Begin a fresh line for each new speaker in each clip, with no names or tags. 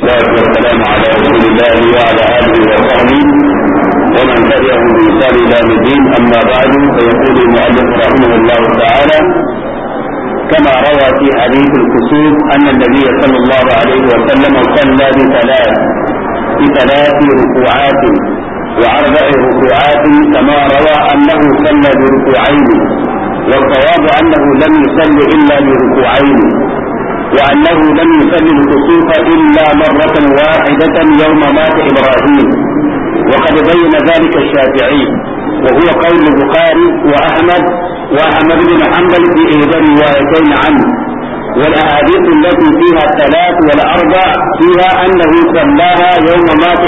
والصلاة والسلام على رسول الله وعلى آله وصحبه ومن تبعه بإحسان إلى يوم الدين. أما بعد، فيقول المؤلف رحمه الله تعالى: كما روى في حديث الكسوف أن النبي صلى الله عليه وسلم صلى بثلاث ركوعات وأربع ركوعات، كما روى أنه صلى بركوعين، والصواب أنه لم يصل إلا بركوعين، وأنه لم يصل الكسوف إلا مرة واحدة يوم مات إبراهيم، وقد بين ذلك الشافعي، وهو قول البخاري وأحمد بن حنبل في إحدى الروايتين عنه. والأحاديث التي فيها الثلاث والأربع فيها أنه صلاها يوم مات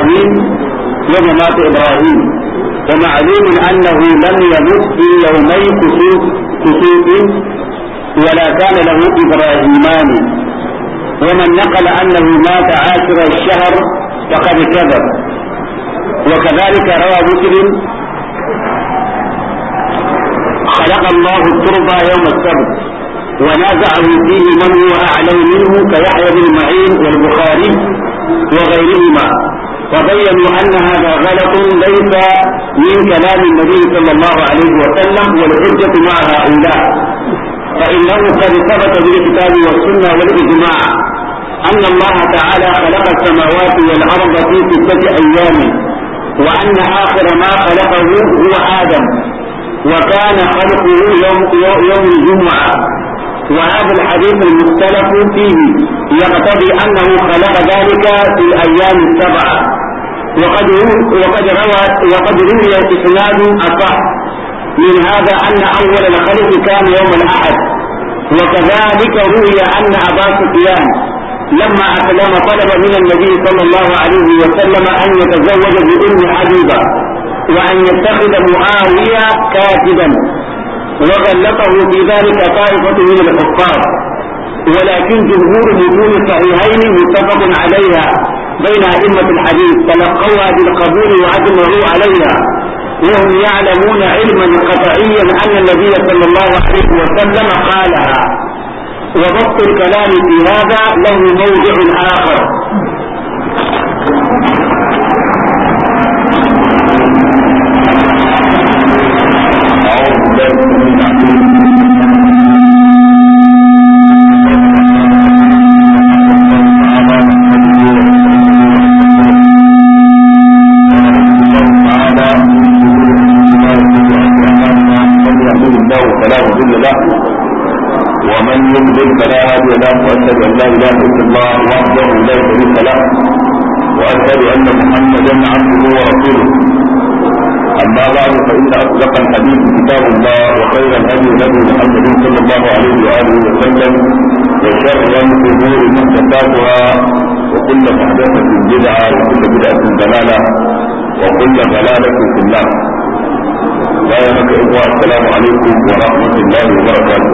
إبراهيم، ومعلوم أنه لم يمت في يومي كسوف ولا كان له إبراهيمان، ومن نقل أنه مات عاشر الشهر فقد كذب. وكذلك روى مسلم: خلق الله التربة يوم السبت ونازعه فيه من هو أعلم منه كيحيى بن معين والبخاري وغيرهما، وبينوا أن هذا غلط ليس من كلام النبي صلى الله عليه وسلم، والحجة مع هؤلاء، فإنه قد ثبت بالكتاب والسنة والإجماع أن الله تعالى خلق السماوات والأرض في 6 أيام، وأن آخر ما خلقه هو آدم، وكان خلقه يوم الجمعة. وهذا الحديث المختلف فيه يقتضي أنه خلق ذلك في الأيام 7، وقد روي الإسناد أصح من هذا أن أول الخلق كان يوم الأحد. وكذلك روي أن أبا سفيان لما أسلم طلب من النبي صلى الله عليه وسلم أن يتزوج بأم حبيبة وأن يتخذ معاوية كاتبا، وغلطه في ذلك طائفة من الحفاظ، ولكن جمهور متون الصحيحين متفق عليها بين أئمة الحديث، تلقوها بالقبول وأجمعوا عليها، وهم يعلمون علما قطعيا أن النبي صلى الله عليه وسلم قالها. وضبط الكلام في هذا له موضع آخر. ومن يضلل فلا هادي له، واشهد ان لا اله الا الله وحده لا شريك له، واشهد ان محمدا عبده ورسوله. اما بعد، فان اصدق الحديث كتاب الله، وخير الهدي هدي محمد صلى الله عليه واله وسلم، وشر الامور محدثاتها، وكل محدثه بدعه، وكل بدعه ضلاله، وكل ضلاله في النار. بارك الله. السلام عليكم ورحمه الله وبركاته.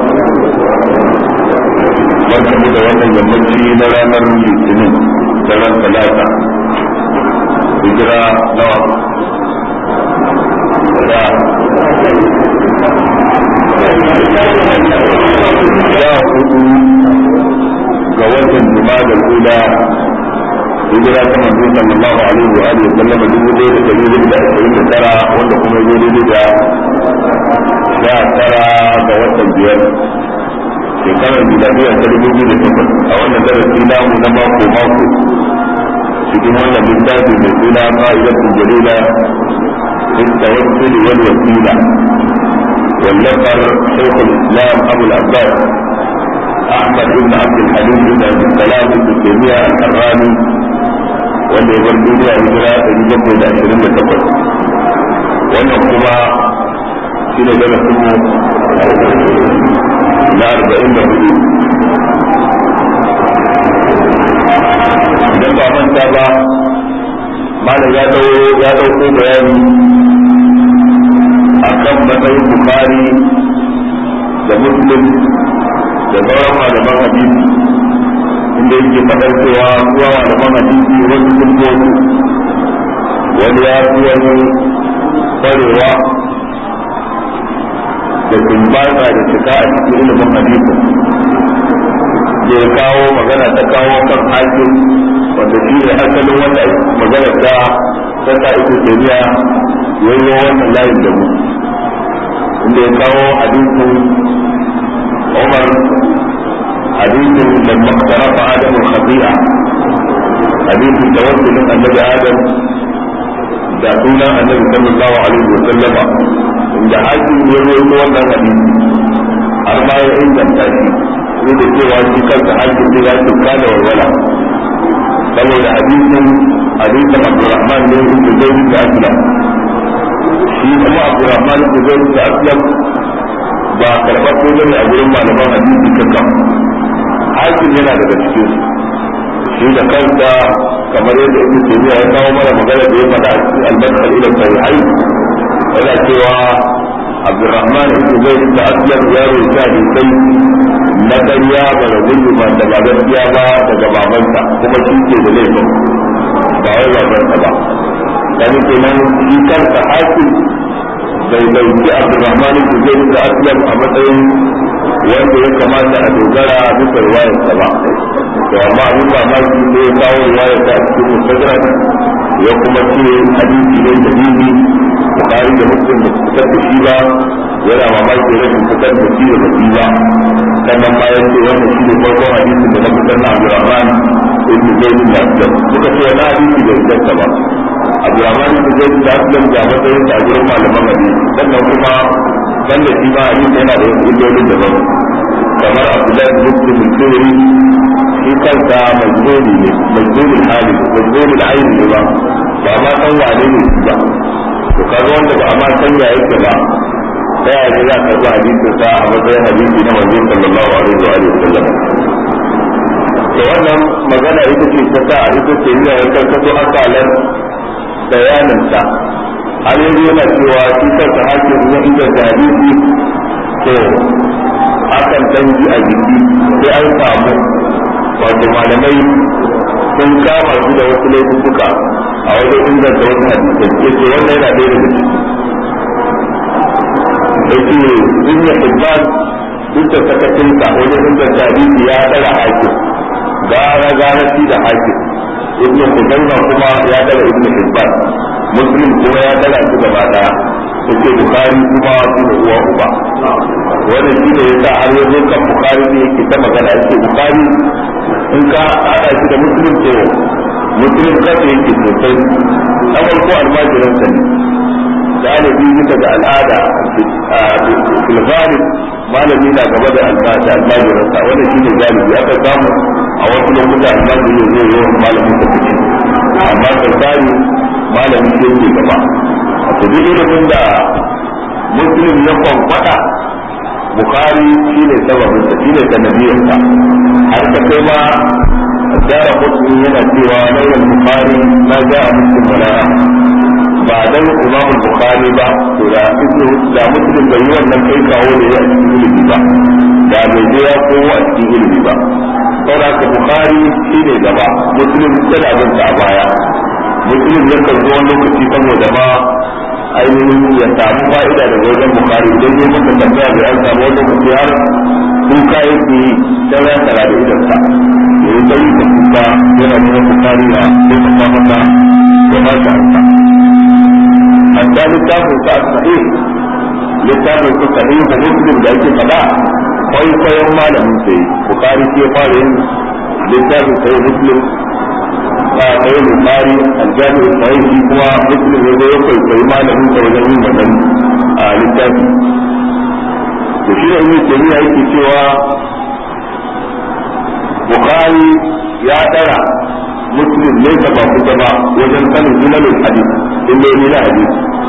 barkamu da wannan yammaci na ranar litinin, daren talata, hijira nawa da ya 4 ga watan Jumada al-Ula, hijira ta manzo sallallahu alaihi wa alihi sallam 1429, wanda kuma ya daidai da 19 ga watan 5 shekarar miladiya ta 2008. a wannan darasi namu na mako cikin wannan littafi mai suna fa'idatul jalila fi tawassul wal wasila, wallafar shaykh al-islam abu al-abbas ahmad ibn abd al-halim ibn abd salam ibn taymiyyah al-harrani, wanda ya bar duniya hijira 728. wannan kuma shine darasin mu na 44. idan ba manta ba, malam ya dauko bayani akan matsayin Bukhari da Muslim da sauran malaman hadisi, inda yake fadar cewa kuwa malaman hadisi wasu sun kotu, wani ya fi wani kwarewa da tumbata da cika a cikin ilimin hadisi. da ya kawo magana ta kawo kan hakim
wanda shi ne asalin wanda magana ta sa ita jami'a yayi wannan layin da mu inda ya kawo hadisin Umar hadisin da maktarafa Adamu khati'a hadisin tawassulin annabi Adam da sunan annabi sallallahu alaihi wa sallama inda hakim ya rawaito wannan hadisi har ma ya inganta shi da cewa shi kansa hakim da ya tuka da walwala saboda hadisin Abdurrahman ne ibn Zayd da Aslam shi kuma Abdurrahman ibn Zayd da Aslam ba karɓar ne a gurin malaman hadisi kankan hakim yana daga cikin shi da kansa kamar yadda ibn Taymiyyah ya kawo mana magana da ya faɗa a cikin al-Madkhal ila Sahihai yana cewa Abdurrahman ibn Zayd da Aslam ya rubuta hadisai na ƙarya ba da gulma da ba gaskiya ba daga babansa kuma shi ke da laifin ba wai babansa ba dan kenan shi kansa hakim bai dauki Abdurrahman ibn Zayd da Aslam a matsayin wanda ya kamata a dogara bisa riwayarsa ba to amma abin mamaki ne ya kawo riwayarsa a cikin mustadrak ya kuma ce hadisi ne da bibi Bukhari da Muslim da su fitar da shi ba yana mamaki rashin fitar da shi da baki ba sannan ma ya ce wannan shi ne farkon hadisin da na fitar na Abdurrahman ibn Zayd da Aslam suka ce wani hadisi bai fitar ba Abdurrahman ibn Zayd da Aslam ga matsayin da gurin malaman hadisi sannan kuma banda shi ma hadisi yana da illolin daban kamar Abdullah ibn Muslim al-Thawri shi kansa majnuni ne majnunul hali majnunul ayn ne ba ma san wane ne shi ba to kaga wanda ba ma san ya yake ba ta yaya za ka ga hadisin sa a matsayin hadisi na manzon sallallahu alaihi wa sallam to wannan magana ita ce ta sa ita ce ne ya karkato akalan bayanin sa har yanzu yana cewa shi kansa hakim ne inda hadisi to akan dangi a jiki sai an samu wato malamai sun kama su da wasu laifuka a wajen inganta wasu hadisai ke ce wannan yana ɗaya daga ciki da ke dunya hibban duk da sakacinsa wajen inganta hadisi ya tsara hakim gara shi da hakim ibn Khuzaimah kuma ya tsara ibn Hibban Muslim kuma ya tsara su gaba daya yake Bukhari kuma su da uwa uba wannan shi ne yasa har yanzu kan Bukhari ne yake ta magana yake Bukhari in ka hada shi da Muslim to Muslim kace yake sosai na farko almajiran sa ne galibi bisa ga al'ada filgari malami na gaba da almajiran sa wannan shi ne galibi aka samu a wasu lokuta almajiri zai yi malamin da kuke amma sarkari malamin shi yake gaba a duk ilimin da Muslim ya kwankwada Bukhari shi ne sababinsa shi ne sanadiyarsa har ta kai ma jara mutum yana cewa lauyan Bukhari na ja a Muslim balara ba dan Imam Bukhari ba to da Muslim bai yi wannan kai kawo da ya cikin ilimi ba da bai je ya kowa a cikin ilimi ba saboda ka Bukhari shi ne gaba Muslim tana bin sa a baya Muslim ya karɓi wani lokaci saboda ma ainihin ya samu fa'ida daga wajen Bukhari idan ya maka tambaya da an samu wani lokaci har kuka yake dan ya tsara da idan sa yayin da yake kuka yana nuna Bukhari na sai ka samu masa ya ba shi ansa hatta littafin sa sahih littafin sa sahih da Muslim da yake fada kwaikwayon malamin sai Bukhari ke fara yin littafin sai Muslim sai Bukhari al-Jami' al-Sahih kuma Muslim ne da yake kai malamin da wajen yin wannan littafi to shi da Ibn Taymiyyah yake cewa Bukhari ya dara Muslim ne ba kusa ba wajen sanin ilmin hadith illoli na hadith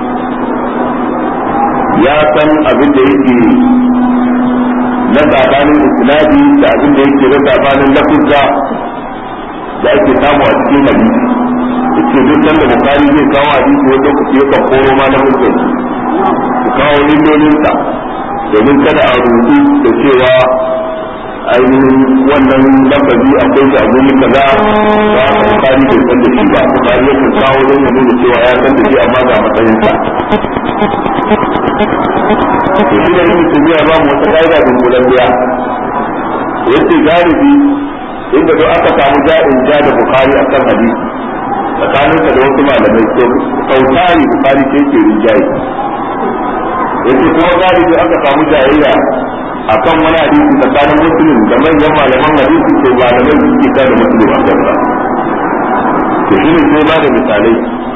ya san abin da yake na sabanin isnadi da abin da yake na sabanin lafuzza da ake samu a cikin hadisi yace duk sanda Bukhari zai kawo hadisi wani lokaci yakan koro ma na hujjar su kawo lindolinsa domin kada a rubutu da cewa ainihin wannan lafazi akwai shi a guri kaza ba Bukhari bai san da shi ba Bukhari yakan kawo don ya nuna cewa ya san da shi amma ga matsayinsa to shi da yin tafiya ba mu wata ƙa'ida dunkulalliya yace galibi inda duk aka samu ja'in ja da Bukhari akan hadisi tsakaninsa da wasu malamai to sautari Bukhari ce ke rinjaye yace kuma galibi aka samu jayayya akan wani hadisi tsakanin Muslim da manyan malaman hadisi to malamai suke kada Muslim a kansa to shi ne sai ba da misalai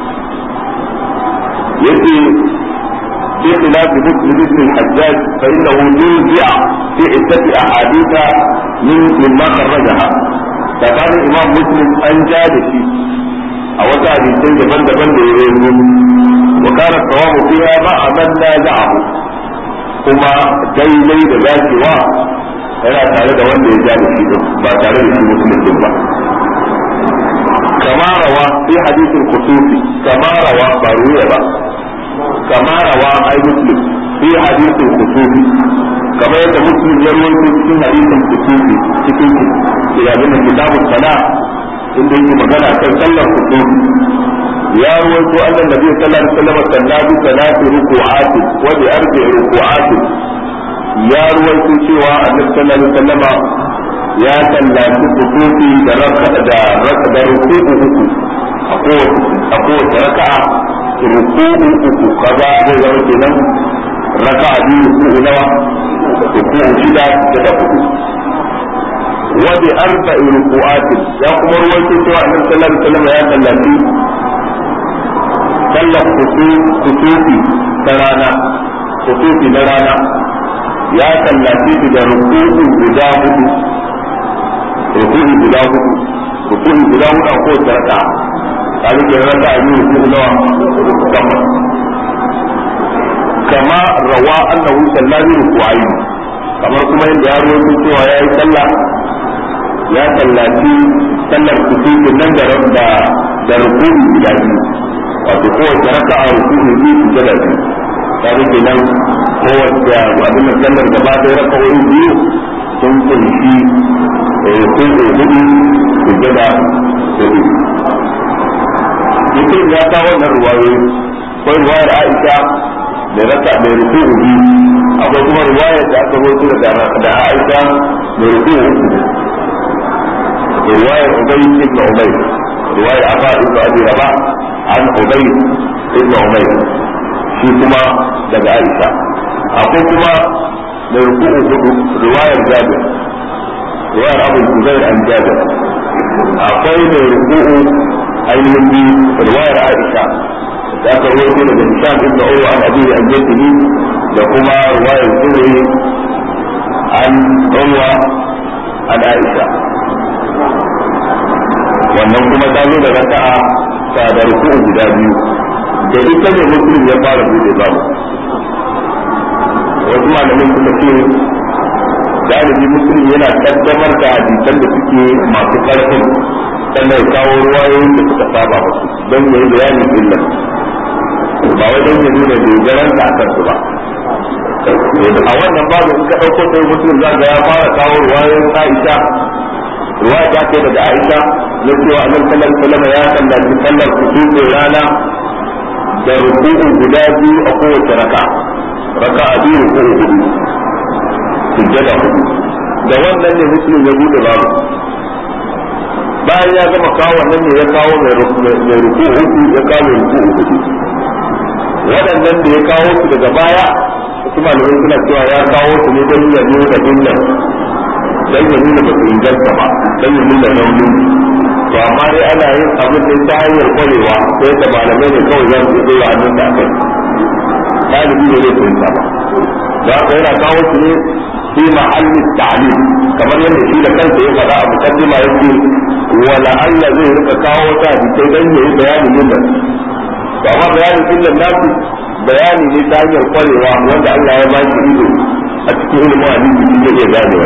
yace بخلاف مسلم بن الحجاج فإنه نوزع في عدة أحاديث مما خرجها فقال الإمام مسلم أنجاد فيه أو حديثين دبن يروي وكان الصواب فيها مع من نازعه كما daidai da dacewa yana tare da wanda ya ja da shi ba tare da shi muslim ba kama rawa fi hadithin kutufi kama rawa ba ruya ba كما روى أي مسلم في حديث الخصوص كما يدى مسلم يروي في حديث الخصوص إلى من كتاب الصلاة عند يجي مجانا كان صلى الخصوص يروي أن النبي صلى الله عليه وسلم صلى بثلاث ركوعات وبأربع ركوعات يروي سوى النبي صلى الله عليه وسلم يا صلى الخصوص da ruku'u أقوى ركعة ruku'u uku kaza zai zama kenan raka'a biyu ruku'u nawa ruku'u shida da hudu wa bi arba'i ruku'atin ya kuma ruwaito cewa annabi sallallahu alaihi wasallam ya sallaci sallar kusufi na rana ya sallaci da ruku'u guda hudu a kowace raka'a kalu ke raka a yi ruku nawa kama rawa annahu sallani ruku'ayi kamar kuma yadda ya rawaito cewa yayi sallah ya sallaci sallar kusufin nan da ruku'u guda biyu wato kowace raka'a ruku'u biyu da biyu kalu ke nan kowace abin da sallar gaba da raka'o'i biyu sun kunshi ruku'u hudu sujada hudu mutum ya kawo wannan ruwayoyi akwai ruwayar Aisha da raka mai ruku'u biyu akwai kuma ruwayar da aka rawaito da Aisha mai ruku'u ruwayar Ubay ibn Umayr ruwayar Abu ibn Abi Rabah an Ubay ibn Umayr shi kuma daga Aisha akwai kuma mai ruku'u hudu ruwayar Jabir ruwayar Abu Zubair an Jabir akwai mai ruku'u ainihin biyu riwayar Aisha da aka rawaito daga Hisham ibn Urwa an abihi an jaddihi da kuma riwayar Zuhri an Urwa an Aisha wannan kuma ta zo da raka'a ta da ruku'u guda biyu da ita ne Muslim ya fara bude babu wasu malamin suka ce galibi Muslim yana kaddamar da hadisan da suke masu karfin sannan ya kawo ruwayoyin da suka saba musu don ya yi bayanin illar ba wai don ya nuna dogaran da akan su ba a wannan babu in ka ɗauko sai mutum za ga ya fara kawo ruwayoyin Aisha ruwaya ta ce daga Aisha na cewa annabi sallallahu alaihi wasallam ya sallaci sallar kusufin rana da ruku'u guda biyu a kowace raka'a biyu ruku'u hudu sujjada hudu da wannan ne Muslim ya bude babu bayan ya gama kawo wannan ne ya kawo mai ruku uku ya kawo mai ruku uku waɗannan da ya kawo su daga baya su malamai suna cewa ya kawo su ne don ya nuna illar don ya nuna ba su inganta ba don ya nuna nauyin to amma dai ana yin abin da ta hanyar kwarewa sai da malamai ne kawai za su zo a nan da akai ɗalibi ne zai fahimta ba da haka yana kawo su ne fi mahallin ta'lim kamar yadda shi da kansa ya faɗa a mukaddima yake wala Allah zai rika kawo wata hadisai dan yayi bayanin illar to amma bayanin illar nasu bayani ne ta hanyar kwarewa wanda Allah ya ba shi ido a cikin ilimin hadisi shi zai ganewa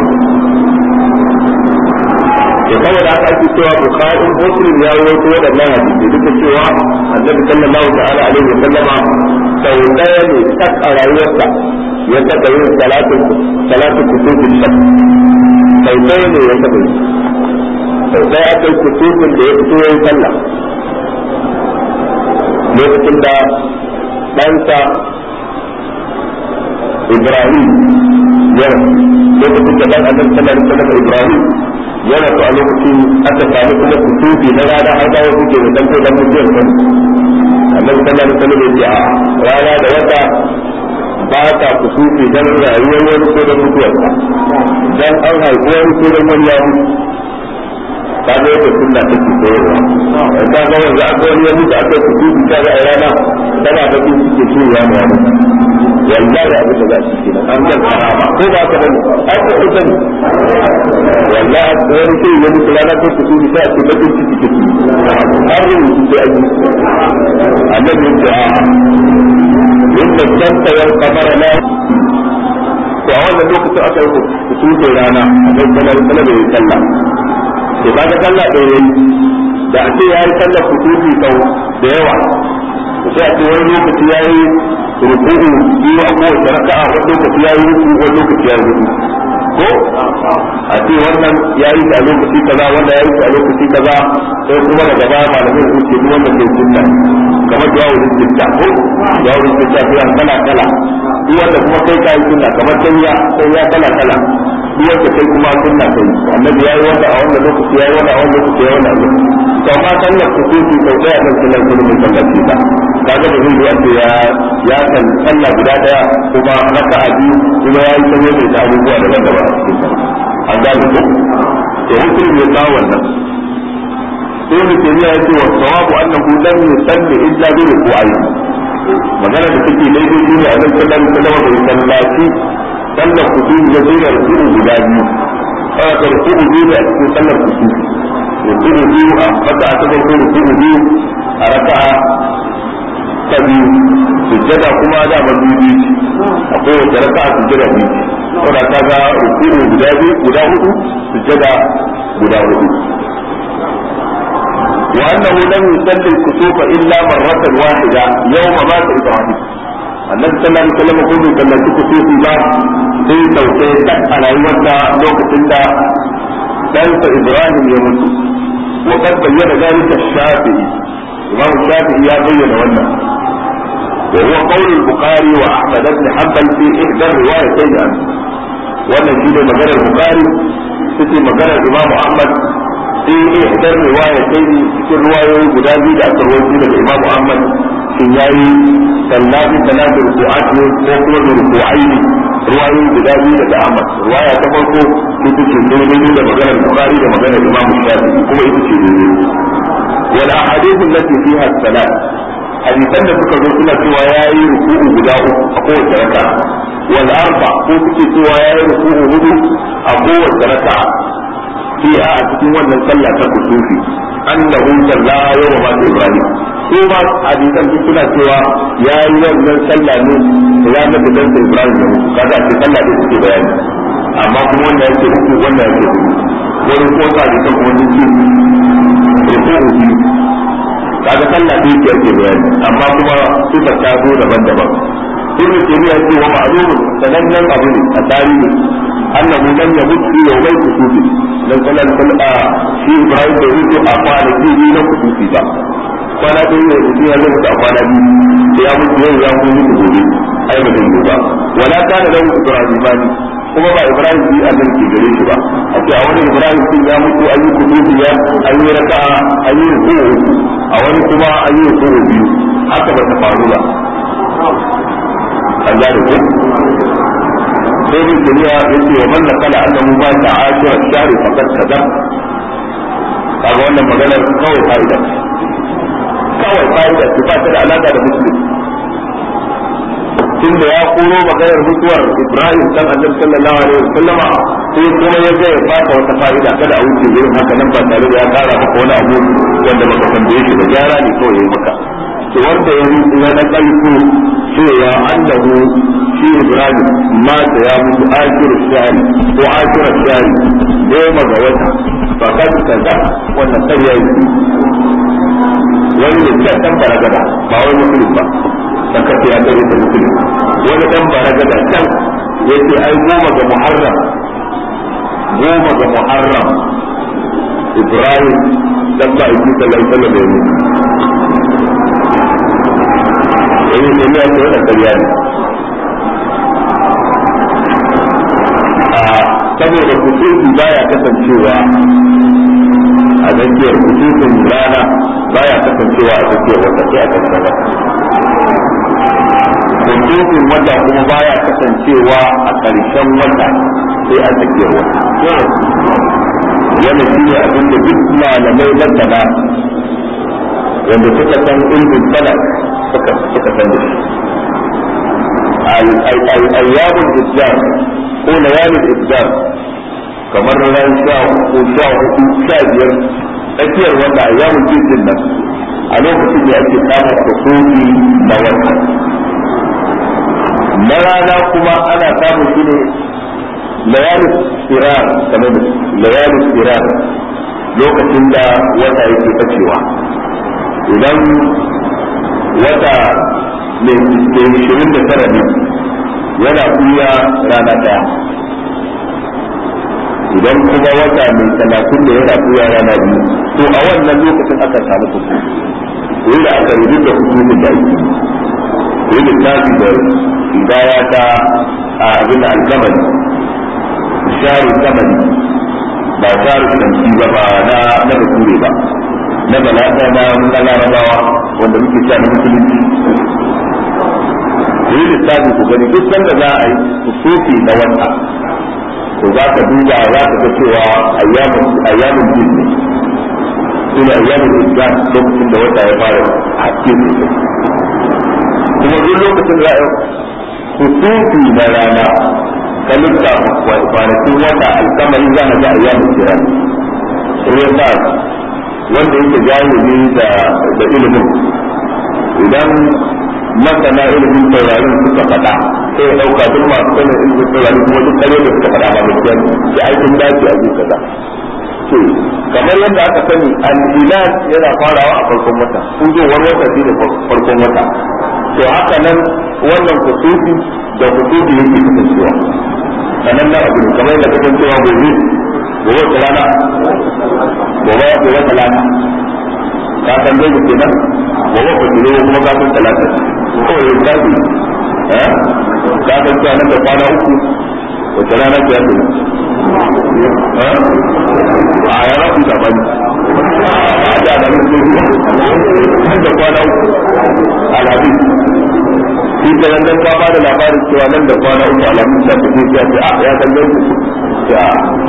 to saboda haka ake cewa Bukhari Muslim ya rawaito waɗannan hadisi duk da cewa Annabi sallallahu ta'ala alaihi wa sallama sau ɗaya ne tak a rayuwarsa ya taɓa yin salatu kusufin shak sau ɗaya ne ya taɓa yi sau ɗaya aka yi kusufin da ya fito ya yi sallah lokacin da ɗansa Ibrahim ya lokacin da ɗan Annabi sallallahu alaihi wa sallam Ibrahim yana so a lokacin aka sami kuma kutubi na rana har da wasu ke da tanko da mutuwar kan annabi sallallahu alaihi wasallam ya ce rana da wata ba ta kutubi dan rayuwar wani ko da mutuwarsa dan an haifi wani ko da wani ya mutu ka ga yadda sunna take koyarwa ka ga wanda aka wani ya mutu aka kutubi ta ga rana tana da cikin cikin ya mu wallahi abin da za su ke an ga karama ko ba ka bane ai ko ko sani wallahi wani sai ya mutu rana ko su bi sai ba ta ciki ciki har yin su da aji annabi ya yadda danta ya kamara na to a wannan lokacin aka yi su rana annabi sallallahu alaihi wasallam ya sallah to ba da sallah da yayi da a ce yayi sallah kutubi sau da yawa sai a ce wani lokaci yayi ruku'u biyu a kowace raka'a wani lokaci ya yi ruku wani lokaci ya yi ruku ko a ce wannan ya yi ta lokaci kaza wanda ya yi ta lokaci kaza sai kuma daga baya malamai su ce wannan bai sunna kamar da yawon istifta ko yawon istifta sai an kala kala duk wanda kuma kai ka yi sunna kamar sai ya kala kala duk wanda kai kuma sunna kai annabi ya yi wanda a wannan lokaci ya yi wanda a wannan lokaci ya yi wanda to amma sallar kusufi sau daya kan sallar kusufi sallar ta kaga da zai ce ya kan sallah guda daya kuma raka'a biyu kuma ya yi sanye da abubuwa daban-daban an gane ko to mutum ya kawo wannan sai mutum ya ce wa sawabu annahu lam yusalli illa bi ruku'i magana da take daidai shi ne a nan sallar sallama bai sallaci sallar kusufi da zai ruku'u guda biyu ka ruku'u biyu a cikin sallar kusufi ruku'u biyu a raka'a ta farko ruku'u biyu a raka'a ta biyu sujjada kuma da mazubi a kowace raka'a sujjada biyu saboda ta ga ruku'u guda hudu sujjada guda hudu wa annahu lam yusalli al-kusufa illa marratan wahida yawma mata ibrahim annabi sallallahu alaihi wasallam ko bai sallaci kusufi ba sai sauke da a rayuwarsa lokacin da ɗansa ibrahim ya mutu wa qad bayyana zalika shafi'i imam shafi'i ya bayyana wannan وهو قول البخاري واحمد بن حنبل في احدى الروايتين عنه wannan shine maganar Bukhari sai maganar Imam Ahmad sai ihdar riwayatain cikin riwayoyi guda biyu da aka rawaito daga Imam Ahmad shin yayi sallati salatu ruku'at ko kuma ruku'ain riwayoyi guda biyu daga Ahmad riwaya ta farko ita ce daidai da maganar Bukhari da maganar Imam Shafi'i kuma ita ce daidai wal ahadith allati fiha salat hadisan da suka zo suna cewa yayi ruku'u guda uku a kowace raka'a wal arba ko suke cewa yayi ruku'u hudu a kowace raka'a fiha a cikin wannan sallah ta kusufi annahu salla yawma ma ibrahim ko ma hadisan su suna cewa yayi wannan sallah ne ranar da dan ibrahim ya mutu kaga ce sallah da suke bayani amma kuma wanda yake uku wanda yake hudu wani ko hadisan kuma sun ce ruku'u biyu kaga sallah da yake bayani amma kuma suka ta zo daban-daban ibn taymiya ce wa ma'lumun sanannen abu ne a tarihi annahu lam yamut fi yawmai kusufi dan sallallahu shi ibrahim da rutu a kwanaki biyu na kusufi ba kwana da ne mutum ya mutu a kwana biyu ya mutu yau ya mutu gobe ai ba zai ba wala kana lahu ibrahimani kuma ba ibrahim bi annan ke gare shi ba a ce a wani ibrahim din ya mutu ayi kusufi ya ayi raka'a ayi ruku a wani kuma ayi ruku biyu haka ba ta faru ba an gane ko sai bin duniya yace wa man nakala annahu ba ta ashira shari faqad kadab kaga wannan maganar kawai fa'ida ce ba ta da alaka da musulmi tunda ya koro maganar mutuwar Ibrahim dan Annabi sallallahu alaihi wasallam sai kuma ya ga ya baka wata fa'ida kada a wuce irin haka nan ba tare da ya kara maka wani abu wanda baka tambaye shi ba gyara ne kawai yayi maka to wanda ya yi na kalko cewa annahu shi Ibrahim mata ya mutu akhiru shari ko akhiru shari goma ga wata fa kad kaza wannan sai yayi wani ne kan baragada ba wai musulmi ba dan kace ya kai da musulmi wani dan baragada kan yace ai goma ga Muharram Ibrahim dan ba yi sallallahu alaihi wasallam yayi ne ya ce da kariya ne saboda kusufi baya kasancewa a tsakiyar kusufin rana baya kasancewa a tsakiyar wata sai a ƙarshen wata. Kusufin wata kuma baya kasancewa a ƙarshen wata sai a tsakiyar wata. Wannan shi ne abin da duk malamai masana wanda suka san ilmin falak suka san da shi. Ayyamul Islam ko layalul Islam kamar ran 13 ko 15 tsakiyar wanda ayyamul Islam nan a lokacin da ake samun kusufi na wata. Na rana kuma ana samun shi ne layalul Sirar kamar layalul Sirar lokacin da wata yake bacewa. Idan wata mai 29 ne yana kuya rana daya, idan kuma wata mai 30 ne yana kuya rana biyu, to a wannan lokacin aka samu kuku ko da aka rubuta hukumin da ake ko da tafi da hidaya ta abin da alkamari sharu kamari ba sharu kanci ba na bature ba na balata na larabawa wanda muke sha na musulunci. Ku yi lissafi ku gani duk sanda za a yi kusufi na wata to za ka duba za ka ga cewa ayyamin jin ne suna ayyamin islam lokacin da wata ya fara haske sosai. Kuma duk lokacin da za a yi kusufi na rana ka lissafa kwanakin wata alkamari za a ga ayyamin jiran. Wanda yake jahili da ilimin idan masana ilimin taurarin suka faɗa sai ya ɗauka duk masu sanin ilimin taurarin kuma duk kare da suka faɗa ba gaskiya da aikin dace a zuka kaza. To kamar yadda aka sani al-hilal yana farawa a farkon wata, kujewar wata shine farkon wata. To haka nan wannan kusufi da kusufi yake kasancewa sanan na abu kamar yadda kasancewa gobe wata rana gobe talata ka san dai kenan gobe ko kire kuma ka san talata ko ya zabi ka san cewa nan da kwana uku wata rana ce yake a ya rabu da bani da mutum nan da kwana uku alhaji shi da nan ka ba da labarin cewa nan da kwana uku alhaji da take ya ce ya san dai ya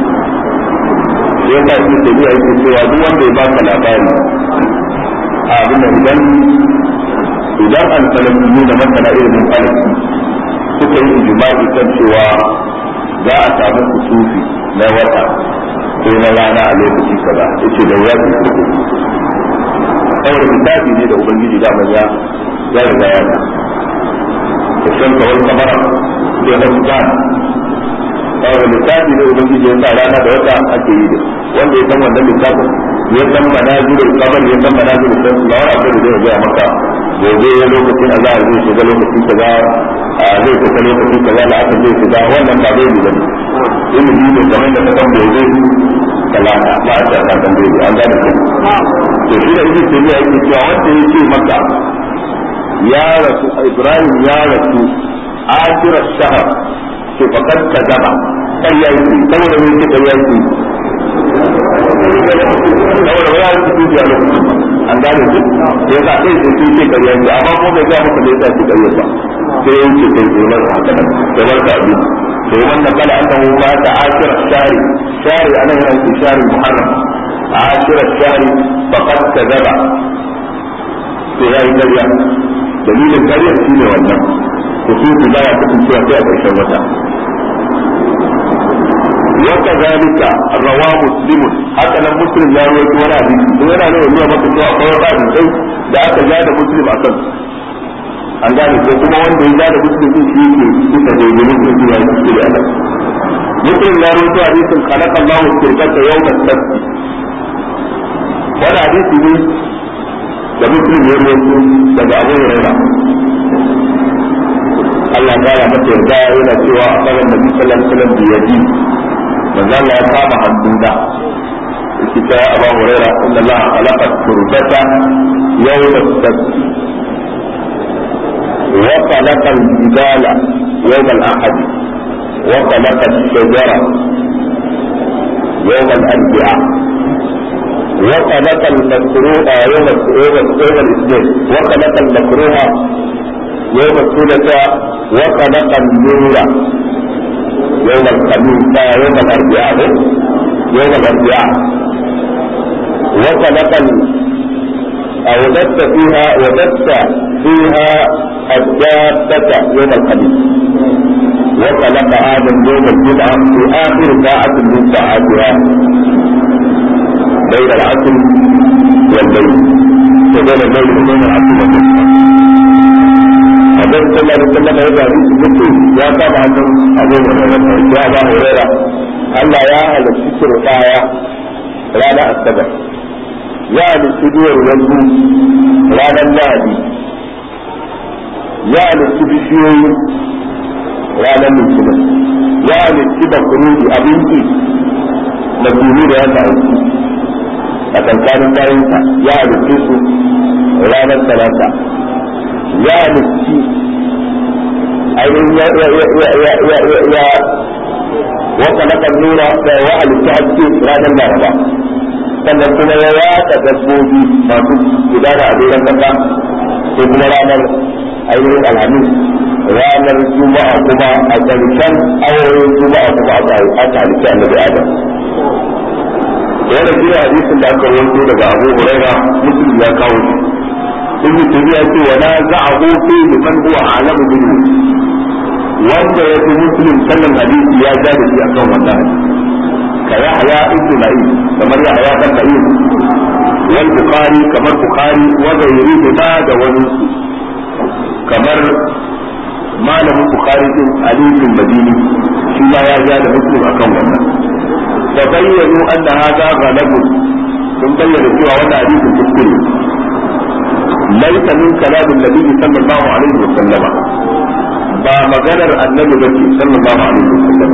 yadda ake tafiya yake cewa duk wanda ya baka labari abin da idan an salamu da masana ilimin falaki suka yi ijma'i kan cewa za a samu kusufi na wata ko na rana a lokaci kaza yace da wuya su kawai kitabi ne da ubangiji da ya riga ya ta shan kawai kamar da na sudan kawai lissafi ne ubangiji ya sa rana da wata ake yi da wanda ya san wannan lissafin ya san manazilul qabr ya san manazilul shams ba wani abu da zai ga maka gobe lokacin azhar zai shiga lokacin kaza zai fita lokacin kaza la aka zai shiga wannan ba zai bane ilimi ne kamar da kasan gobe talata ba a ta kan dai an gane ko to shi da yake cewa yake cewa wanda yake maka ya rasu Ibrahim ya rasu akhir ash-shahr ke fakar ka gaba ƙarya yake saboda mai ce ƙarya yake saboda ba za su tuji a lokacin ba an gane su ya sa ɗaya sai sun ce ƙarya yake amma ko bai ga maka da ya sa ce ƙarya ba sai ya wuce kai sai masa haka nan ya bar ka abin sai wannan kala annahu ba ta ashira shari anan yana ce shari muharram ashira shari fakar ka gaba sai ya yi ƙarya dalilin ƙarya shine wannan kusufi baya kasancewa sai a ƙarshen wata. وكذلك رواه مسلم هكذا مسلم يا رواه ولا حديث ولا له نوع maka cewa akwai wani sai da aka ja da muslim akan an gane ko kuma wanda ya ja da muslim din shi yake kusa da yin mutum ya yi da Allah muslim ya rawaito hadisin khalaqa Allahu sirkata yawm as-sabt wala hadisi ne da muslim ya rawaito daga Abu Hurairah Allah ya mata yarda yana cewa a tsarin Nabi sallallahu alaihi wasallam da yaji manzo Allah ya kama hannuna yake ta Abu Hurairah inna Allah khalaqa turbata yawm as-sabt wa khalaqa al-jibala yawm al-ahad wa khalaqa ash-shajara يوم الأربعاء وخلق المكروه يوم الاثنين وخلق المكروه يوم الثلاثاء وخلق النور يوم الخميس يوم الأربعاء وخلق وبث فيها الدابة يوم الخميس وخلق آدم يوم الجمعة في آخر ساعة من ساعاتها بين العصر والليل وبين الليل وبين العصر والليل. النبي صلى الله عليه وسلم يقول يا طبعا أبو يا أبا هريرة ألا يا أهل الشكر والآية لا السبب يا للسجور والجود لا للنادي يا للسبشيوي لا للسبب يا للسبب خروج أبنتي مديني لها أكن كان كائنتا يا للسجور لا للثلاثة يا للسجور يا وخلق النور وعلى التأكيد لا للنار sannan kuma ya yata dabbobi masu gudana a doron kasa sai kuma ranar ainihin alhamis ranar juma'a kuma a ƙarshen awoyin juma'a kuma aka halitta annabi adam. Wanda shi ne hadisin da aka rawaito daga Abu Huraira Muslim ya kawo shi. Ibn Taymiyyah ce wala za'ahu fi man huwa a'lamu minhu. Wanda ya fi Muslim sanin hadisi ya ja da shi akan wannan hadisi. كيحيى ابن معين كما يحيى بن معين والبخاري كما البخاري وغيرهما دونس كما ما له البخاري علي بن المديني فيما يجعل مسلم أكون فبينوا أن هذا غلب ثم بينوا فيها وأن حديث الكفر ليس من كلام النبي صلى الله عليه وسلم فمغنر النبي صلى الله عليه وسلم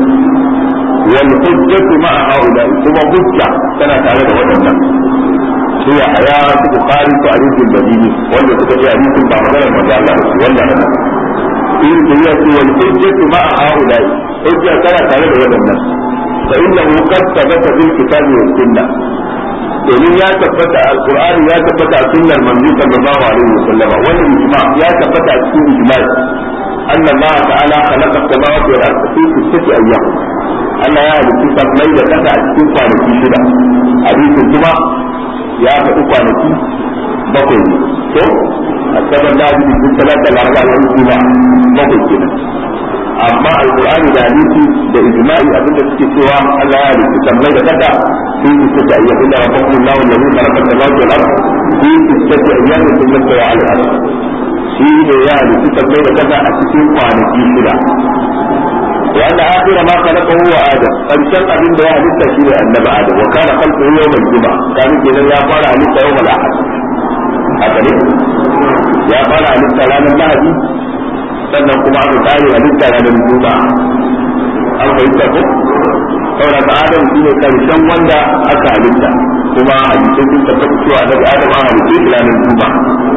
والحجة مع هؤلاء ثم حجة كان تعالى وجهنا هي حياة بخاري وعلي المديني ولا تكفي حديث بعض المجال ولا أنا إن هي والحجة مع هؤلاء حجة كان تعالى وجهنا فإنه قد ثبت في الكتاب والسنة domin ya tabbata alqur'ani ya tabbata a sunnar manzo sallallahu alaihi wasallam wannan ijma ya tabbata a cikin ijma anna Allah ta'ala khalaqa as-samawati wal arda fi sittati ayyam Allah ya halitta sammai da kasa a cikin kwanaki shida hadisin kuma ya faɗi kwanaki bakwai ne to asabar da hadisi sun talata laraba da juma bakwai kenan amma alqur'ani da hadisi da ijma'i abinda suke cewa Allah ya halitta sammai da kasa في ستة أيام إلا ربكم الله الذي خلق السماوات والأرض في ستة أيام ثم استوى على الأرض. شيء يعني ستة بين كذا أساسين وعنكي شلا. وأن آخر ما خلقه هو آدم. فالشرط من ده لسه شيء النبي آدم وكان خلقه يوم الجمعة. كان كذا يا قال لسه يوم الأحد. هكذا يا قال لسه لا المهدي sannan kuma aka tsare halitta ranar juma'a an fahimta ko saboda ka adam shi ne karshen wanda aka halitta kuma hadisai sun tabbata cewa annabi adam an halitta shi ranar juma'a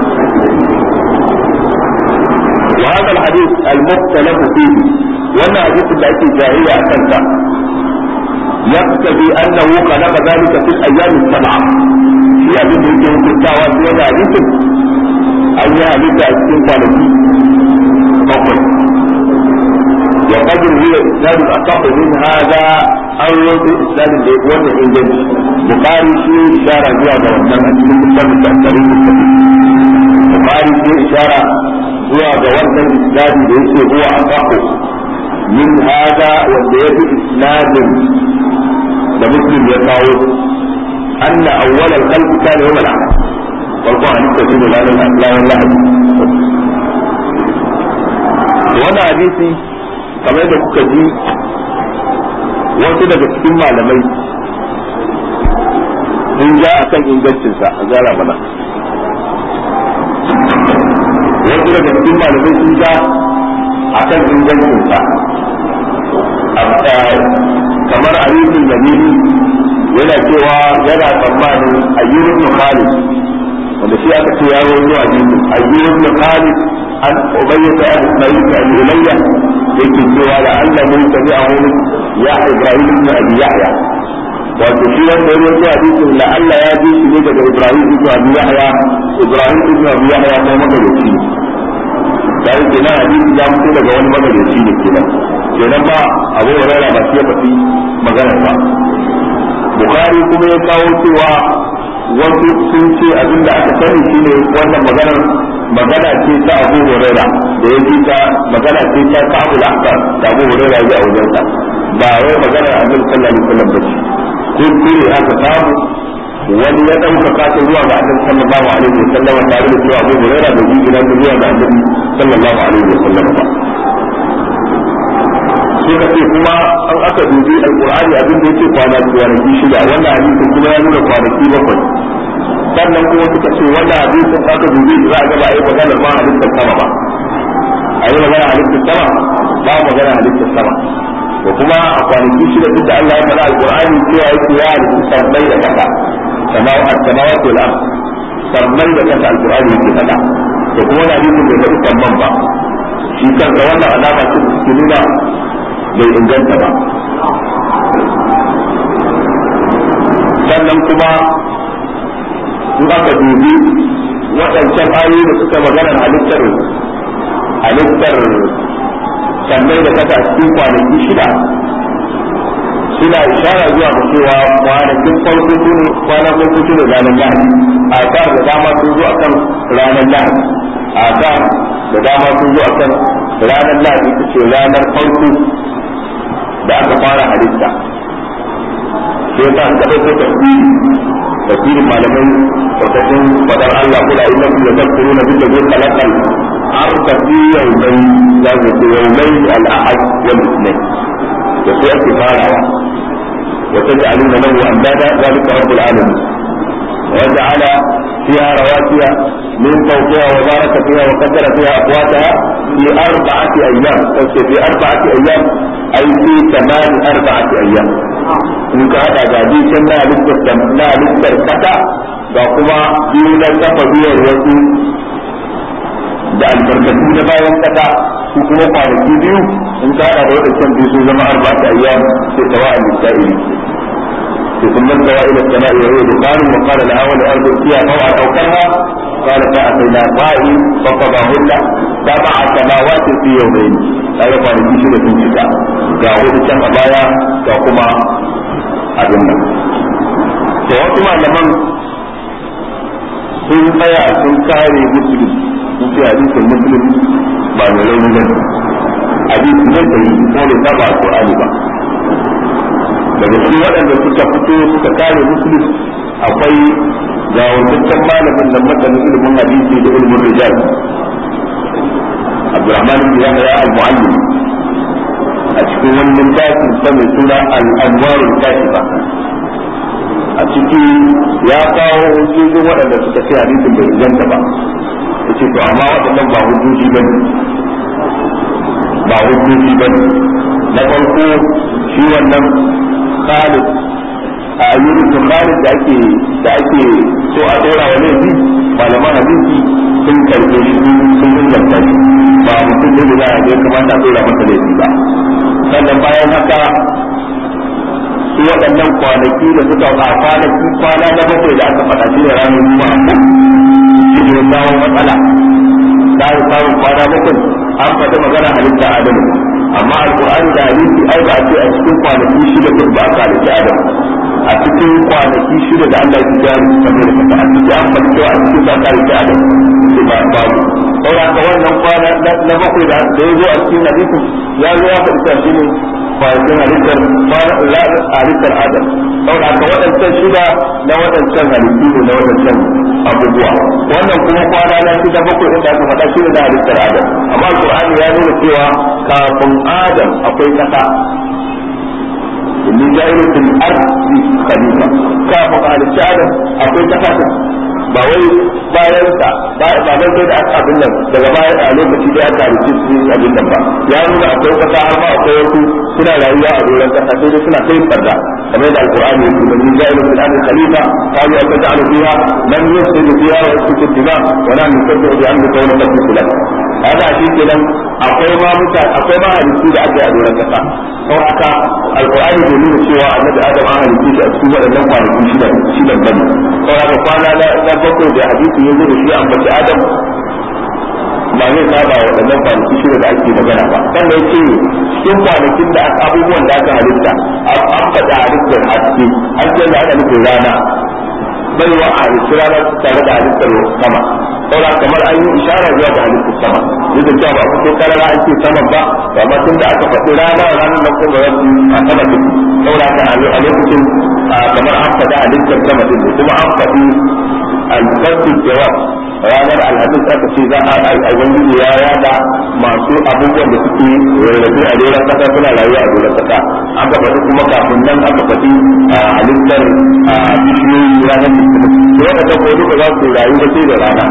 wa hada alhadith almukhtalaf fihi wannan hadisin da ake jahiliya akan sa yaktabi annahu khalaqa dhalika fil ayyam as-sab'a shi abin da yake hukuntawa shi wannan hadisin an yi halitta a cikin kwanaki bakwai wa qadru huwa isnad al-asah min hada an rawi isnad da wannan inganci bukhari shi ishara zuwa ga wannan a cikin kitabun tafsir bukhari shi ishara zuwa ga wannan isnad da yake huwa asah min hada wanda ya bi isnad da muslim ya kawo anna awwal al-khalq kana yawm al-ahad farko hadisi shi ne ranar lahadi wannan hadisi kamar da kuka ji wasu daga cikin malamai sun ja akan ingancinsa a zara mana wasu daga cikin malamai sun ja akan ingancinsa kamar alimin zamiri yana cewa yana tsammanin ayyubin khalid wanda shi aka ce yaro zuwa hadisi ayyubin khalid an ubayyata an ismail an ulayya yake cewa da Allah mun tabi'ahu ya Ibrahim ibn Abi Yahya wato shi wanda ya rawaito hadisin la Allah ya ji shi ne daga Ibrahim ibn Abi Yahya ko magadaci sai kenan hadisi ya fito daga wani magadaci ne kenan ba Abu Hurairah ba shi ya faɗi magana ba. Bukhari kuma ya kawo cewa wasu sun ce abin da aka sani shine wannan magana ce ta Abu Hurairah da ya ji ta magana ce ta Ka'ab al-Ahbar da Abu Hurairah ya wajen sa ba wai magana Annabi sallallahu alaihi wasallam ba ce ko kire aka samu wani ya dauka ta zuwa ga Annabi sallallahu alaihi wasallam tare da cewa Abu Hurairah da ji gidan zuwa ga Annabi sallallahu alaihi wasallam ba. Suka ce kuma an aka dubi alqur'ani abin da yake kwanaki shida wannan hadisin kuma ya nuna kwanaki 7 sannan kuma suka ce wannan hadisin aka dubi za a ga ba a yi magana ma halittar sama ba a yi magana halittar sama ba magana halittar sama to kuma a kwanaki shida duk da Allah ya faɗa alqur'ani cewa yake ya halitta sammai da kasa samawati wal ard sammai da kasa alqur'ani yake faɗa to kuma wannan hadisin bai faɗi samman ba shi kansa wannan alama ce da suke nuna bai inganta ba. Sannan kuma in aka dubi waɗancan ayoyi da suka magana halittar sannan da kasa cikin kwanaki shida suna ishara zuwa ga cewa kwanakin farko su ne ranar lahadi a kan da dama sun zo akan ranar lahadi a kan da dama sun zo akan ranar lahadi ita ce ranar farko da aka fara halitta sai ta aka ɗauko tafsirin malamai ƙarƙashin fadar Allah kula inna kuma tafsiru na bin da zai kalakal arka fi yaumai za su ce yaumai al'ahad wal isnai da su ake farawa wa taj'aluna lahu andada zalika rabbul alamin wa ja'ala fiha rawasiya min fawqiha wa baraka fiha wa qaddara fiha aqwataha fi 4 ayyam fi 4 ayyam ai fi tamani 4 ayyam in ka hada ga hadisin na halittar kasa ga kuma biyu na kafa biyar wasu da albarkatu na bayan kasa su kuma kwanaki biyu in ka hada da wadancan biyu sun zama 4 ayyam sai tawa'in lisa'ili sai sun man tawa'il as-sama'i wa huwa dukhanun wa qala laha wa al-ardu fiha taw'a aw karha qala fa'atayna ba'i fa qadahunna sab'a samawati fi yawmayn kaga kwanaki shi da sun cika ga hudu can a baya ga kuma abin nan to wasu malaman sun tsaya sun kare musulun sun ce hadisin musulun ba mai rauni ba hadisi ne da yi ko da saba alqur'ani ba daga cikin waɗanda suka fito suka kare musulun akwai ga wancan malamin nan masanin ilimin hadisi da ilimin rijal Abdurrahman bin Yahya al-Mu'allim a cikin wani littafin sa mai suna al-Anwarul Kashifa a ciki ya kawo hujjojin waɗanda suka ce hadisin bai inganta ba yace to amma waɗannan ba hujjoji bane na farko shi wannan Khalid a ayyukan Khalid da ake so a tsora wa laifi malaman hadisi sun karbe shi sun inganta shi ba mutum ne da ya kamata a tsora masa laifi ba sannan bayan haka su waɗannan kwanaki da suka kwana na bakwai da aka faɗa shi da ranar juma'a shi ne kawo matsala da aka samu kwana bakwai an faɗi magana halitta adamu amma alƙur'ani da hadisi ai ba a ce a cikin kwanaki shida duk ba a halitta adamu a cikin kwanaki shida da Allah ya jari kamar da a cikin an faɗi cewa a cikin ba a halitta adamu sai ba babu saboda haka wannan kwana na bakwai da ya zo a cikin hadisin ya zo ya faɗi shi ne kwanakin halittar adam saboda haka waɗancan shida na waɗancan halittu ne na waɗancan abubuwa wannan kuma kwana na shida bakwai inda aka faɗa shi ne na halittar adam amma alƙur'ani ya nuna cewa kafin adam akwai kasa inni ja'ilun fil ardi khalifa kafin halitta adam akwai kasa ba wai bayan sa ba sai da aka abin nan daga bayan a lokaci da aka halitta su abin nan ba ya nuna akwai kasa har ma akwai wasu suna rayuwa a doron kasa sai dai suna kai farda kamar da alqur'ani yake da ja'ila fil ardi khalifa qalu ataj'alu fiha man yufsidu fiha wa yasfiku ad-dima wa la nusabbihu bi amrika wa nuqaddisu lak haka shi kenan akwai ma halittu da aka yi a doron kasa sau haka alkur'ani bai nuna cewa annabi adam an halittu shi a cikin waɗannan kwanaki shidan bane sau haka kwana na bakwai da hadisi ya zo da shi an bace adam ba zai saba waɗannan kwanaki shida da ake magana ba sannan ya ce cikin kwanakin da abubuwan da aka halitta an faɗa halittar haske hasken da aka nufin rana bai wa a halittar rana tare da halittar sama saura kamar an yi ishara zuwa ga halittar sama duk da cewa ba ku so karara an ce sama ba amma tun da aka faɗi ranar nan kuma za su a sama take saura ka a lokacin kamar an faɗa halittar sama din kuma an faɗi albarkar jawab ranar alhamis aka ce za a ubangiji ya yada masu abubuwan da suke rarrabe a doron kasa suna rayuwa a doron kasa aka faɗi kuma kafin nan aka faɗi halittar bishiyoyi ranar litinin da wata ta ko duka za su rayu da sai da rana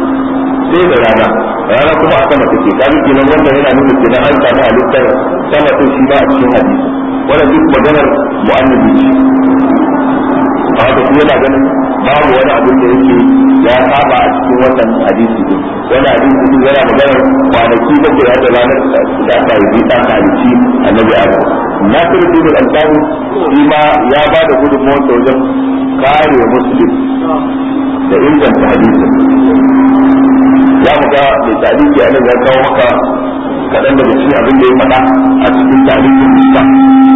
rana kuma a sama take kaji kenan wannan yana nuna kenan an samu halittar sama din shi ba a cikin hadisi wannan duk maganar mu'annabi ce haka kuma yana ganin babu wani abin da yake ya saba a cikin wannan hadisi din wani hadisi din yana maganar kwanaki da ke da ranar da aka yi ta halici annabi Adam Nasiruddin Al-Albani shi ma ya ba da gudunmawar da wajen kare Muslim da inganta hadisin ya muka mai taliki a nan ya kawo maka kaɗan daga cikin abin da ya faɗa a cikin tarihin Islam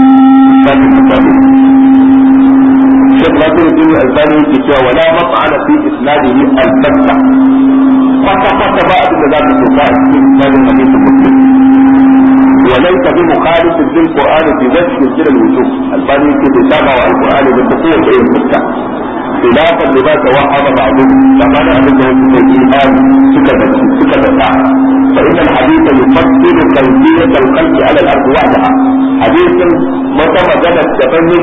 Sheikh Nasiruddin Al-Albani yake cewa wala maf'ala fi isnadihi al-batta kwata ba abin da za ka soka a cikin isnadin hadisin Muslim وليس بمخالف للقرآن في وجه من الوجوه الباني في تتابع القرآن بقوة المفتاح خلافا لما توهم بعضهم فقال أنه في الإيمان سكتة فإن الحديث يفصل كيفية الخلق على الأرض وحدها حديث متى مجانا تفنك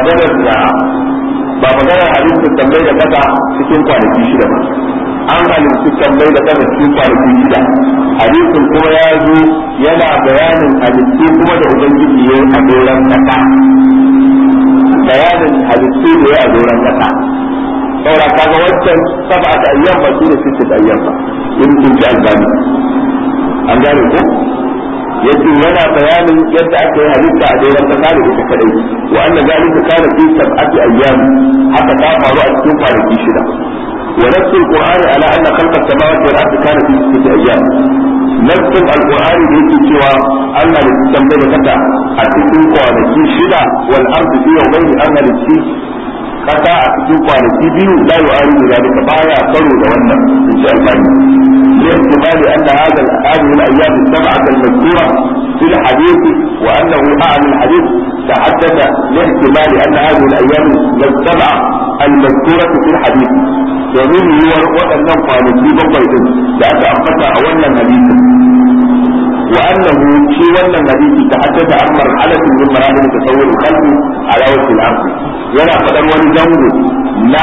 بمجانا حديث تسمي لكذا cikin kwanaki shida an halittu tambayi da kasa cikin kwanaki shida hadisin kuma ya zo yana bayanin halittu kuma da ubangiji ya a doron kasa bayanin halittu da ya a doron kasa saura kaga wancan saba da ayyan ba su ne sittin da ayyan ba in kun ji albani an gane ko yace yana bayanin yadda aka yi halitta a doron kasa da ita kadai wa anna zalika kana fi sab'ati ayyam haka ta faru a cikin kwanaki shida ونفس القرآن على أن خلق السماوات والأرض كان في 6 أيام نفس القرآن يجي سوى أن للتنبيه لكتا أتكون قوانكي شدة والأرض في يومين أن للتنبيه kasa a cikin kwanaki biyu la yu'aridu zalika baya karo da wannan insha Allah لاحتمال أن هذه الأيام السبعة المذكورة في الحديث وأنه أعلى الحديث تحدث لاحتمال أن هذه الأيام السبعة المذكورة في الحديث domin yiwuwar waɗannan kwanaki bakwai din da aka ambata a wannan hadisi wa annahu shi wannan hadisi ta haddasa an marhalatin min marahil tasawwur al-khalq ala wajhi al-ard yana fadar wani zango na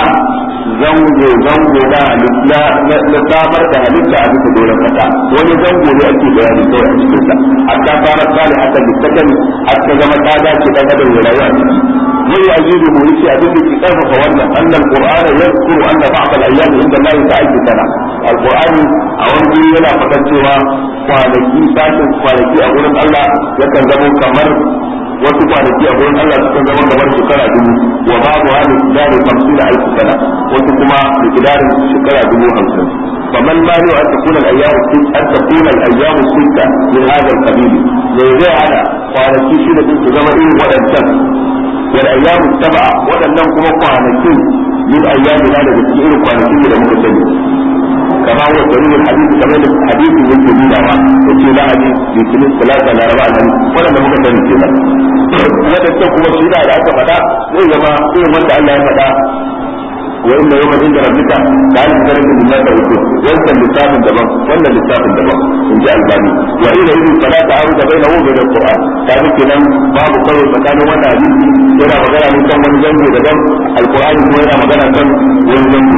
samar da halitta a bisa doron kasa wani zango ne ake bayani kawai a cikin sa hatta fara tsali hatta littakan hatta zama ta dace dan adam ya rayu a ciki ويؤيده يشي أدل الكتاب فولى أن القرآن يذكر أن بعض الأيام عند الله تعالى سنة القرآن أولي يلا فقد سوى kwanaki sashen kwanaki a wurin Allah yakan zama kamar wasu kwanaki a wurin Allah sukan zama kamar shekara 1000 wa babu hali kidarin 50,000 sana wasu kuma da kidarin shekara 50,000 فمن مانع أن تكون الأيام الستة من هذا القبيل لذي على kwanaki shida din su zama irin waɗancan والأيام السبعة ولنهم كما قانتين من أيام لا نذكر قانتين إلى مكتبين كما هو سبيل الحديث كما الحديث من جميل وفي لا حديث في سنة 3 إلى 4 الحديث ولن مكتبين كذا هذا التقوى الشيء لا أتفدا وإنما إيه من الله فدا وإن يوم عند ربك كان ذلك لله تعالى وأنت اللسان دبر وأن اللسان دبر إن جاء الباني وإلى إذن فلا تعارض بينه وبين القرآن كانت كلام باب قول فكان وانا حديثي هنا مجانا من كم ونجنب دبر القرآن هنا مجانا كم ونجنب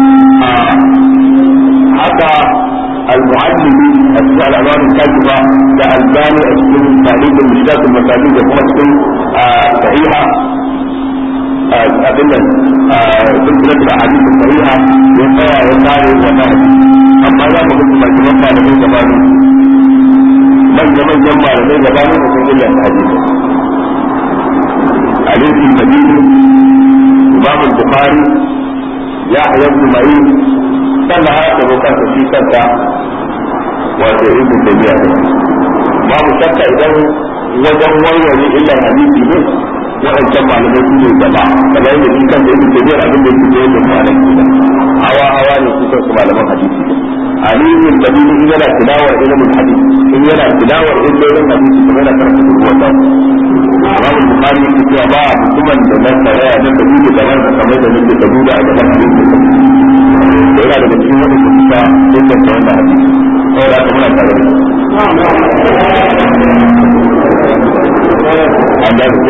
حتى المعلم أسماء الأنوار الكاتبة كالباني أسماء تعليم المشكلات المساجد يقوم أسماء صحيحة أبدا سلسلة الأحاديث الصحيحة ينفع والنار والنار أما لا ممكن ما يتوقع لديه كمان manya-manyan malamai gabanin da sun illanta hadisi hadisi madini imam al-bukhari ya hayar mai sannan haka zo kansa shi kanta wato ibn tabiya babu shakka idan wajen warware illan hadisi ne waɗancan malamai su ne gaba kamar yadda shi kan da yake tafiyar abin da yake koyar da malaki hawa ne su kansu malaman hadisi alimin da in yana tilawar ilimin hadisi in yana tilawar ilimin hadisi kuma yana karanta duk wata Imam Bukhari yake cewa ba mutumin da nan da ya da duka da wannan kamar da nake da duka a gaban hadisi yana daga cikin wani da suka inganta wannan hadisi saboda kuma na tare an da ko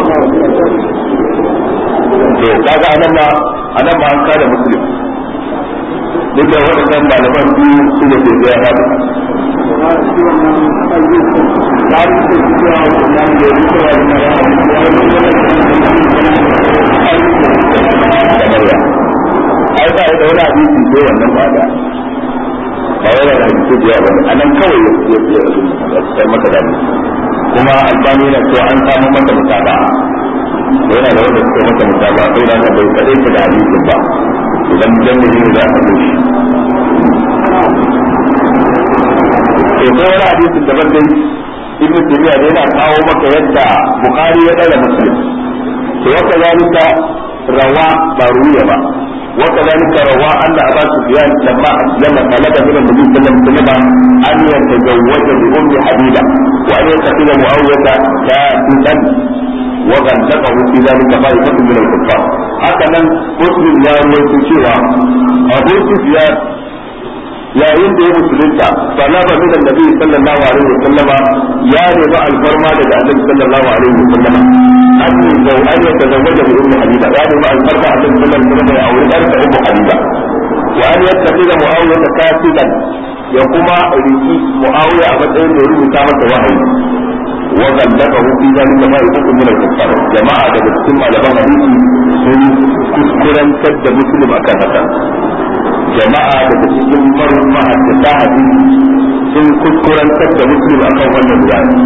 to kaga anan ma an kada muslim duk da wadannan malaman biyu su ne ke da hadu ai ba da wani hadisi ko wannan ba da wani hadisi da yawa anan kawai ya maka da kuma albani na cewa an samu maka mutaba yana da wanda suka maka mutaba sai da bai kadai ta da hadisin ba idan jami'i ne za a kawo shi to sai wani hadisin daban dai ibn Taymiyyah da yana kawo maka yadda Bukhari ya dala Muslim to waka zalika rawa ba ruya ba وكذلك روى أن أبا سفيان لما أسلم طلب من النبي صلى الله عليه وسلم أن يتزوج بأم حبيبة وأن يتخذ معاوية كاتبا وغلقه في ذلك طائفة من الكفار. هكذا مسلم يا رويت سوى أبو سفيان يا يندي مسلمك طلب من النبي صلى الله عليه وسلم يا رضا الفرما لدى النبي صلى الله عليه وسلم أن يتزوج بأم حبيبة يعني مع الفرما النبي صلى الله عليه وسلم أو يرك أم حبيبة وأن يتخذ معاوية كاتبا يقوم ريكي معاوية أبدا يريد كامة وحي وغلقه في ذلك ما يكون من الكفار جماعة بسكم على بغنيه سن كسكرا كد مسلم أكامة jama'a daga cikin farin mahaddata hadisi sun kuskurantar da muslim akan wannan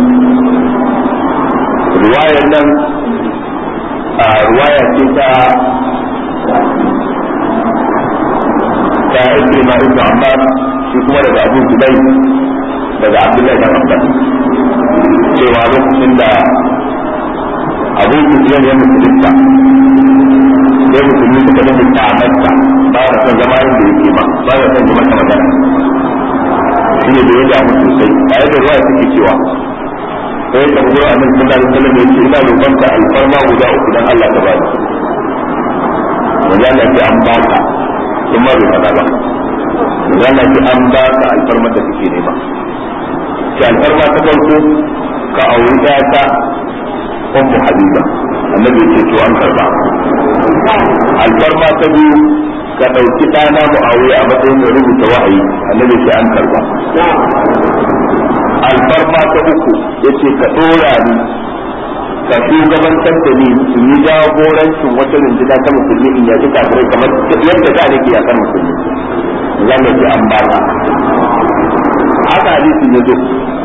riwayar nan riwaya ce ta Ikrima ibn Ammar shi kuma daga Abu Zubayr daga Abdullahi ibn Abbas cewa lokacin da Abu Sufyan ya musulunta sai musulmi suka da mutamansa ba ya son zama inda yake ba ya son zama ta magana shi ne da ya damu sosai a yadda ruwa suke cewa sai ka gura a nan sallallahu alaihi wasallam yace ina roƙonka alfarma guda uku dan Allah ta bani wanda Allah ya an baka kuma bai fada ba wanda Allah ya an baka alfarma da kake nema sai alfarma ta farko ka auri ta ummu habiba annabi ya ce to an karba alfarma ta biyu ka ɗauki ɗana mu'awiya a matsayin da rubuta wahayi annabi sai an karba alfarma ta uku yace ka ɗora ni ka shugabantar da ni su yi jagorancin wata rundunar ta musulmi in yaji kafirai kamar yadda da nake a kan musulmi zan da ce an ba ka haka hadisin ya zo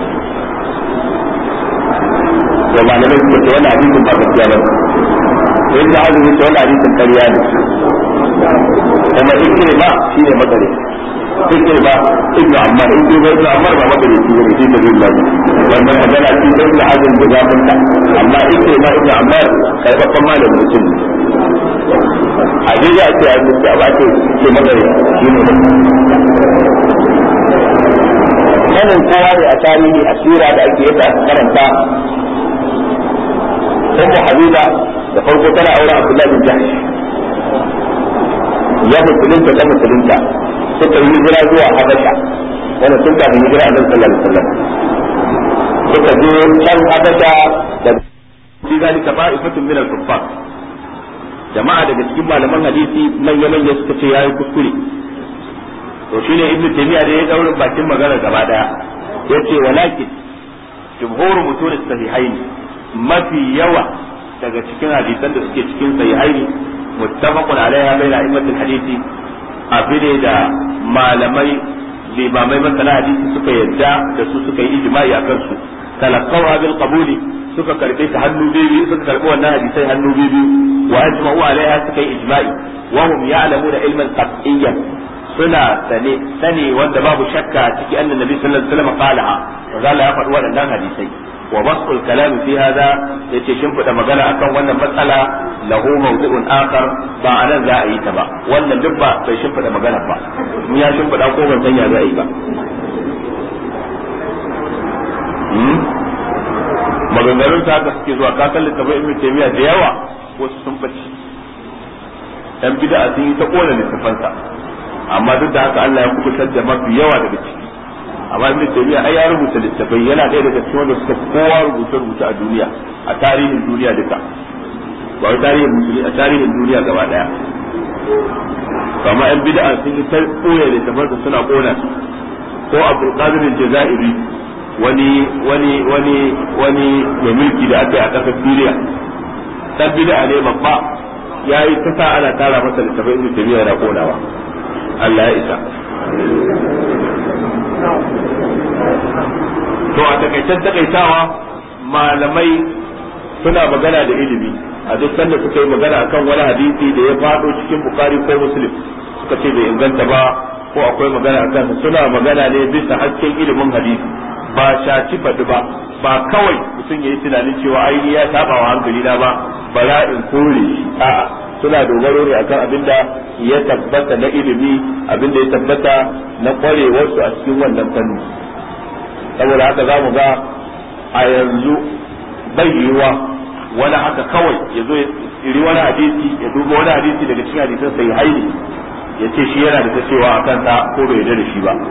da malamai suka ce wannan hadisin ba gaskiya ba sai da azumi ce wannan hadisin ƙarya ne kuma ikrima shi ne matsare ikrima ibn ammar ibn ammar ba matsare shi ne shi da billah wannan magana shi da ibn azum da zafinta amma ikrima ibn ammar kai babban malamin mutum a je ya ce a mutu ba ce matsare shi ne sanin kowa ne a tarihi a sira da ake yadda aka karanta ummu habiba da farko tana aure abdullahi bin jahsh ya musulunta ta musulunta suka yi hijira zuwa habasha wanda sun kafin hijira a nan sallallahu alaihi wasallam suka je can habasha da fi zalika ba'ifatun min al-kuffar jama'a daga cikin malaman hadisi manya suka ce yayi kuskure to shine ibnu taymiya da ya daura bakin magana gaba daya yace walakin jumhur mutun as-sahihain mafi yawa daga cikin hadisan da suke cikin sahihaini muttafaqun alaiha baina a'immatul hadisi abine da malamai limamai masana hadisi suka yadda da su suka yi ijma'i akan su talaqawa bil qabuli suka karbe ta hannu biyu suka karbi wannan hadisai hannu biyu wa ajma'u alaiha suka yi ijma'i wa hum ya'lamuna ilman qat'iyyan suna sane wanda babu shakka ciki annan nabi sallallahu alaihi wasallam qalaha wa ya faɗi waɗannan hadisai wa basul kalam fi hada yace shin fada magana akan wannan matsala lahu mawdu'un akhar ba anan za a yi ta ba wannan duk ba bai shin fada magana ba in ya shin fada ko ban san ya za a yi ba maganganun ta haka suke zuwa kakan littafin ibn taymiya da yawa wasu sun bace dan bid'a sun yi ta kona littafansa amma duk da haka Allah ya kubutar da mafi yawa daga ciki amma ibn taymiya ai ya rubuta littafai yana ɗaya daga cikin wanda suka kowa rubuce a duniya a tarihin duniya duka ba wai tarihin musulmi a tarihin duniya gaba daya amma yan bid'a sun yi ta koya littafansa suna kona ko Abdul Qadir al-Jazairi wani mai mulki da aka yi a ƙasar Syria dan bid'a ne babba yayi ta sa ana tara masa littafai ibn taymiya yana konawa Allah ya isa to a takaitawa malamai suna magana da ilimi a duk sanda suka yi magana akan wani hadisi da ya faɗo cikin Bukhari ko Muslim suka ce bai inganta ba ko akwai magana akan suna magana ne bisa hasken ilimin hadisi ba shaci faɗi ba kawai mutum ya yi tunanin cewa ai ya saba wa hankali na ba bara in kore shi a'a suna dogaro ne akan abinda ya tabbata na ilimi abinda ya tabbata na kwarewarsu a cikin wannan fanni saboda haka za mu ga a yanzu bai yiwuwa wani haka kawai ya zo iri wani hadisi ya duba wani hadisi daga cikin hadisan sai haini ya ce shi yana da ta cewa a kansa ko bai yarda da shi ba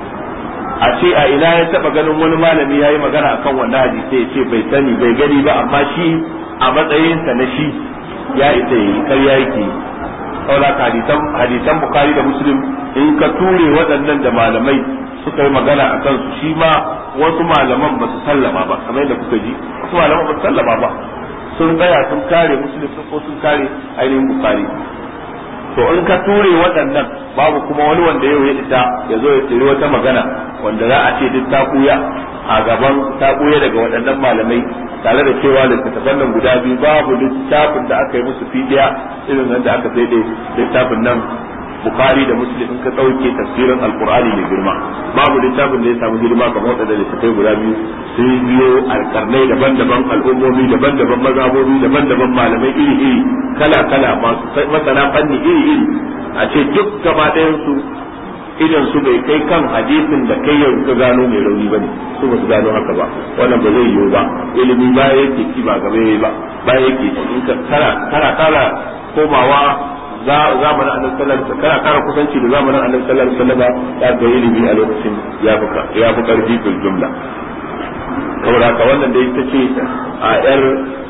a ce a ina ya taba ganin wani malami ya yi magana akan wannan hadisi ya ce bai sani bai gani ba amma shi a matsayinsa na shi ya isa yi karya yake saboda hadisan Bukhari da Muslim in ka ture waɗannan da malamai suka yi magana a kansu shi ma wasu malaman ba su sallama ba kamar yadda kuka ji wasu malaman ba su sallama ba sun tsaya sun kare Muslim ko sun kare ainihin Bukhari to in ka ture waɗannan babu kuma wani wanda yau ya isa ya zo ya tsiri wata magana wanda za a ce duk ta kuya a gaban ta kuya daga waɗannan malamai tare da cewa littattafan nan guda biyu babu littafin da aka yi musu fidiya irin nan da aka sai littafin nan Bukhari da Muslim in ka ɗauke tafsirin Alkur'ani mai girma babu littafin da ya samu girma kamar waɗanda littattafai guda biyu sun biyo alƙarnai daban-daban al'ummomi daban-daban mazhabobi daban-daban malamai iri-iri kala-kala masu masana fanni iri-iri a ce duk gaba ɗayan su idan su bai kai kan hadisin da kai yau ka gano mai rauni bane su ba su gano haka ba wannan ba zai yiwu ba ilimi baya yake ci ba gaba ba baya yake ci in ka kara komawa zamanin annabi sallallahu alaihi wasallam kara kusanci da zamanin annabi sallallahu alaihi wasallam ya ga ilimi a lokacin ya fi karfi fil jumla saboda haka wannan da ita ce a yar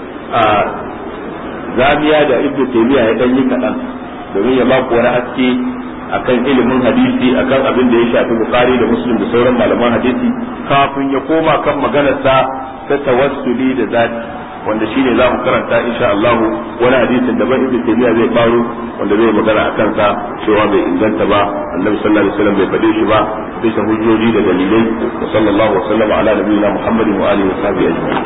zamiya da ibnu taymiya ya dan yi kadan domin ya ba ku wani haske akan ilimin hadisi akan abin da ya shafi Bukhari da Muslim da sauran malaman hadisi kafin ya koma kan maganarsa ta tawassuli da zati wanda shine za mu karanta insha Allah wani hadisin da ban Ibn Taymiyyah zai faru wanda zai magana akan sa cewa bai inganta ba Annabi sallallahu alaihi wasallam bai fade shi ba bisa hujjoji da dalilai sallallahu alaihi wasallam ala nabiyina Muhammadin wa alihi wa sahbihi ajma'in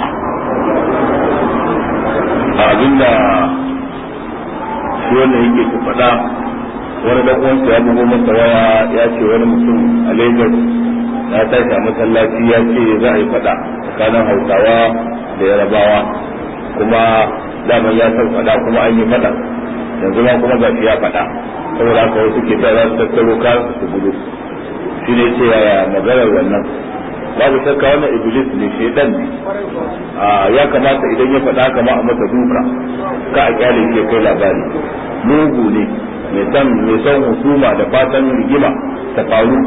abinda shi wannan yake ku faɗa wani dan uwansa ya bugo masa waya ya ce wani mutum a Lagos ya tashi a masallaci ya ce za a yi faɗa tsakanin Hausawa da Yarabawa kuma daman ya san faɗa kuma an yi faɗa yanzu ma kuma ga ya faɗa saboda haka wasu ke ta za su tattaro kayan su gudu shi ne ce yaya maganar wannan babu shakka wannan iblis ne shaitan ne ya kamata idan ya faɗa kama a masa duka ka a kyale ke kai labari mugu ne mai son husuma da fatan rigima ta faru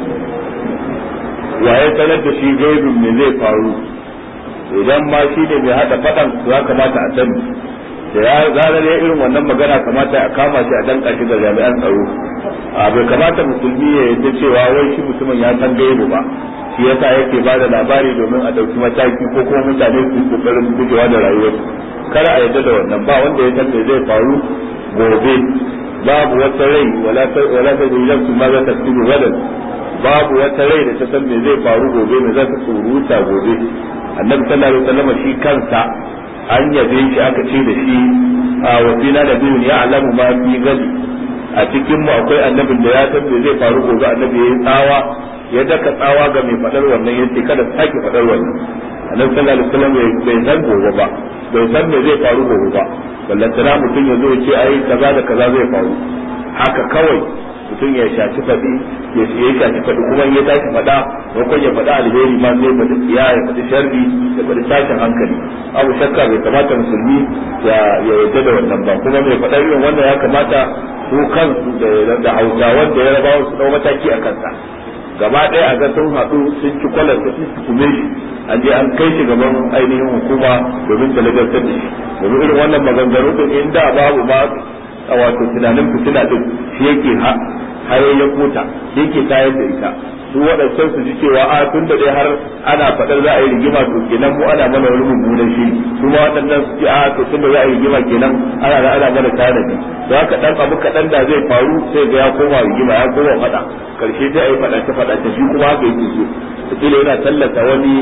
waye sanar da shi gaibin me zai faru idan ma shi ne mai hada faɗan ya kamata a sani da ya zarar ya irin wannan magana kamata a kama shi a danka shi ga jami'an tsaro bai kamata musulmi ya yadda cewa wai shi mutumin ya san gaibu ba shi yasa yake ba da labari domin a ɗauki mataki ko kuma mutane su yi kokarin gujewa da rayuwarsu kada a yadda da wannan ba wanda ya san me zai faru gobe babu wata rai wala ta zuwa su ma za ta tsibu gadan babu wata rai da ta san me zai faru gobe, me zai tsuruta gobe. annabi sallallahu alaihi wasallam shi kansa an yabe shi aka ce da shi a wasila da biyun ya alamu ma fi gadi, a cikin mu akwai annabin da ya san me zai faru gobe. Annabi ya yi tsawa, ya daka tsawa ga mai fadar wannan, yace kada sake fadar wannan. annabi sallallahu alaihi wasallam bai san gobe ba, bai san me zai faru gobe ba, ballantana mutum ya zo ya ce ai kaza da kaza zai faru haka kawai. mutum ya shaci faɗi, ya shaci faɗi, kuma ya tashi faɗa ko ya faɗa alheri ma sai faɗi tsiya, ya faɗi sharri, ya faɗi tashin hankali. abu shakka bai kamata musulmi ya yarda da wannan ba. kuma mai faɗa irin wannan ya kamata su kansu da Hausawan da Yarabawa su dau mataki a kansa gaba ɗaya, a ga sun haɗu sun ci kwalar da sun tukume shi, an je an kai shi gaban ainihin hukuma domin ta lagartar da shi. domin irin wannan maganganu din inda babu ma wato tunanin fitina din shi yake hayayyen kota, yake tayar da ita. su waɗancan su ji cewa a tun da dai har ana faɗar za a yi rigima to kenan mu ana mana wani mummunan shiri, su ma waɗannan su ce a to tun da za a yi rigima kenan ana mana tanadi. da haka ɗan abu kaɗan da zai faru sai ga ya koma rigima, ya koma faɗa, karshe sai a yi faɗace shi kuma haka yake so. kila yana tallata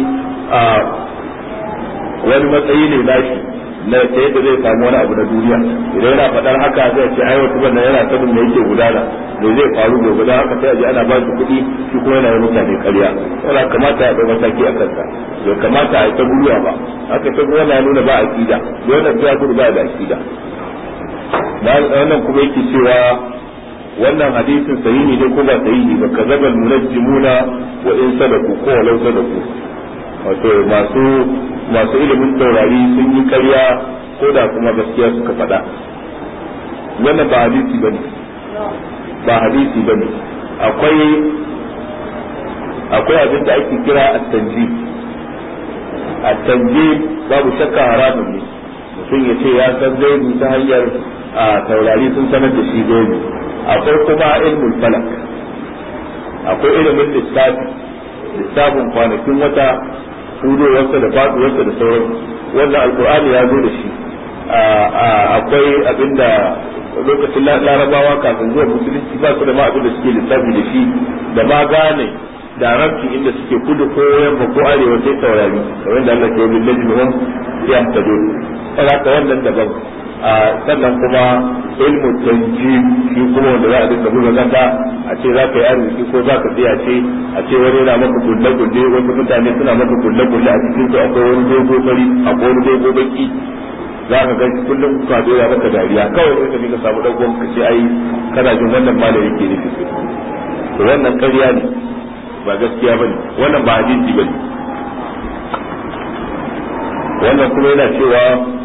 wani matsayi ne nashi na ta yadda zai samu wani abu na duniya. idan yana faɗar haka zai ce ai wata wannan yana sanin me yake gudana, me zai faru gobe. da haka sai a ji ana ba shi kuɗi, shi kuma yana yi mutane ƙarya. yana kamata ya ɗau mataki a kansa, bai kamata a yi ta guriya ba. haka ta guriya na nuna ba aƙida, da wannan ta gudu ba da aƙida. wannan kuma yake cewa wannan hadisin sahihi ne ko ba sahihi ba, kazabal munajjimuna wa in sadaku ko walau sadaku. wato masu ilimin taurari sun yi karya ko da kuma gaskiya suka faɗa. wannan ba hadisi bane, ba hadisi bane. akwai abin da ake kira at-tanjim. at-tanjim babu shakka haramun ne. mutum ya ce ya san gaibi ta hanyar taurari sun sanar da shi gaibi. akwai kuma ilmul falak, akwai ilimin lissafin kwanakin wata, hudowarsa da faduwarsa da sauran. wannan alkur'ani ya zo da shi. akwai abinda lokacin larabawa kafin zuwa musulunci ba su da ma abinda suke lissafi da shi, da ma gane da rabci inda suke kudu ko yamma ko arewa sai taurari, kamar da Allah ke yi najmuhum yahtadun. haka wannan daban. sannan kuma ilmu tanjim, shi kuma wanda za a dinga buga kasa a ce za ka yi arziki ko za ka tsaya ce a ce wani yana maka kulle-kulle, wasu mutane suna maka kulle-kulle a cikin su akwai wani dogo fari, akwai wani dogo baki, za ka ga kullum ka dora maka dariya. kawai sai ka bi ka samu dagon ka ce ai kana jin wannan malami yake nufi. to wannan ƙarya ne, ba gaskiya bane, wannan ba hadisi bane. wannan kuma yana cewa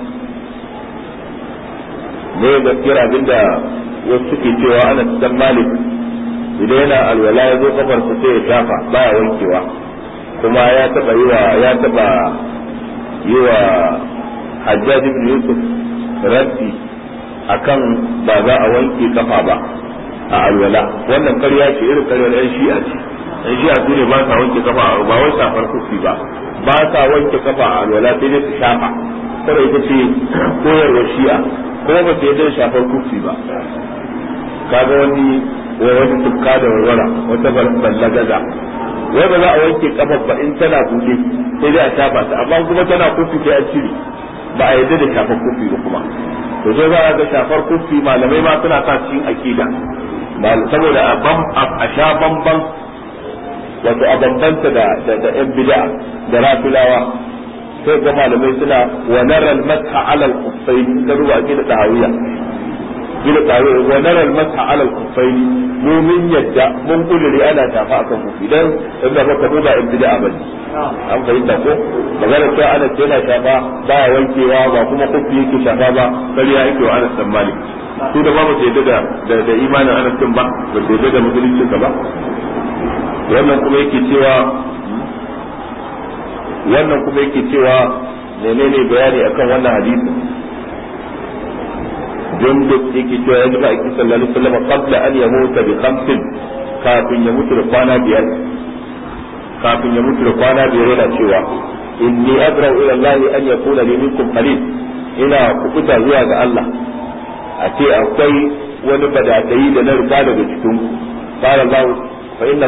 ne gaskiyar abinda wasu suke cewa ana dan Malik idan yana alwala ya zo kafar sa sai ya shafa baya wankewa, kuma ya taba yi wa Hajjaj ibn Yusuf raddi akan ba za a wanke kafa ba a alwala. wannan ƙarya ce, irin ƙaryar ɗan shi'a ce. ɗan shi'a su ne ba sa wanke kafa, ba wai safar kufi ba sa wanke kafa a alwala sai dai su shafa. kada ita ce koyarwar shi'a, kuma ba ta yadda shafar kufi ba. kaga wani tukka da warwara, wata ballagaza, wai ba za a wanke kafar ba in tana buɗe sai dai a shafa ta, amma kuma tana kufi sai an cire, ba a yadda da shafar kufi ba kuma. to sai za a ga shafar kufi malamai ma suna sa cikin akida, saboda a sha bamban, wato a bambanta da yan bid'a da rafilawa. sai ga malamai suna wa nara al-masha ala al-khuffayn, da ruwa ke da tahawiya gida tare wa nara al-masha ala al-khuffayn, mu min yadda mun kudure ana tafa akan kufi, dan inda baka duba in bid'a bane. an fahimta ko magana cewa ana yana shafa baya wankewa, ba kuma kufi yake shafa ba, kariya yake wa Anas dan Malik. su da ba mu yadda da imanin Anas din ba, ba su yadda da musulunci ba. wannan kuma yake cewa menene bayani akan wannan hadisi. Jundub yake cewa ya jama'a ki sallallahu alaihi wasallam qabla an yamuta bi khamsin, kafin ya mutu da kwana biyar yana cewa inni adra'u ila Allah an yakuna li minkum qalil, ina kubuta zuwa ga Allah a ce akwai wani badadai da na riga daga cikin qala Allah فإن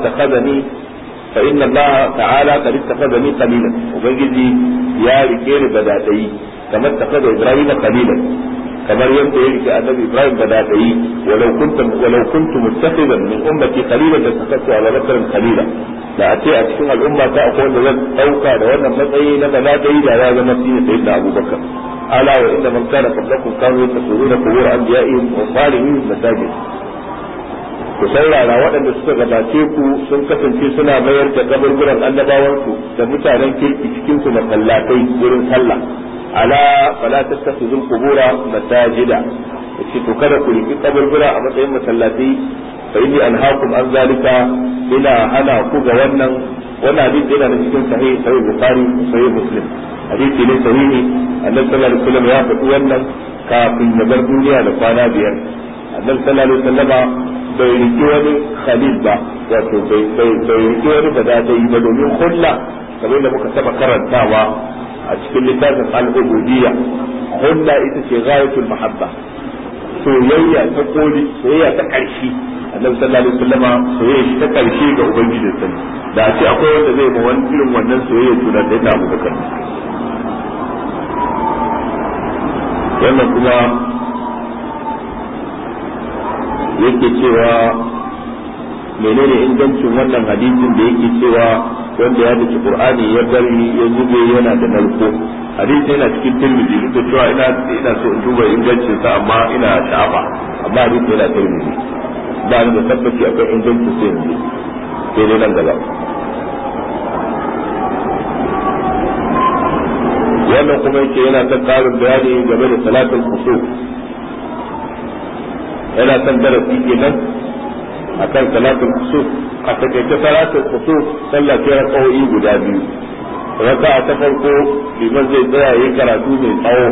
الله تعالى قد اتخذني خليلا وبنجي يا ركيل بداتي كما اتخذ إبراهيم خليلا كما ينبغي النبي إبراهيم بداتي ولو كنت متخذا من أمتي خليلا لاتخذت على بكر خليلا لا أتي أتكلم الأمة تأخذ لذلك أوكا لأن المسعي بداتي لا لازم سيدنا أبو بكر ألا وإن من كان قبلكم كانوا يتخذون قبور أنبيائهم وصالحين مساجد ku saurara waɗanda suka gabace ku sun kasance suna mayar da kaburburan annabawansu da mutanen kirki cikin su masallatai wurin sallah ala fala tattakhizul qubura masajida yace to kada ku riki kaburbura a matsayin masallatai fa inni anhaakum an zalika ila hana ku ga wannan hadisi yana da cikin sahih bukhari sahih muslim hadisi ne sahihi annabi sallallahu alaihi wasallam ya faɗi wannan kafin ya bar duniya da kwana biyar annabi sallallahu alaihi wasallam bai riki wani khalil ba wato bai riki wani badadai ba domin hulla kamar da muka taba karantawa a cikin littafin al-ubudiyya hulla ita ce ghayatul mahabba soyayya ta koli soyayya ta karshe annabi sallallahu alaihi wasallama soyayya ta karshe ga ubangiji sa da a ce akwai wanda zai ma wani irin wannan soyayya tuna da ta Abu Bakar wannan kuma yake cewa menene ingancin wannan hadisin da yake cewa wanda ya dace Qur'ani ya bari ya zube yana da narko hadisi yana cikin Tirmidhi duk da cewa ina so in duba ingancin sa amma ina sha'afa amma hadisi yana Tirmidhi ba ni da tabbaci akan ingancin sa yanzu sai dai nan gaba wannan kuma yake yana ta karin bayani game da salatul khusuf yana son darasi kenan akan salatul khusuf a takaice salatul khusuf sallah ce raka'o'i guda biyu raka'a ta farko liman zai tsaya yayin karatu mai tsawo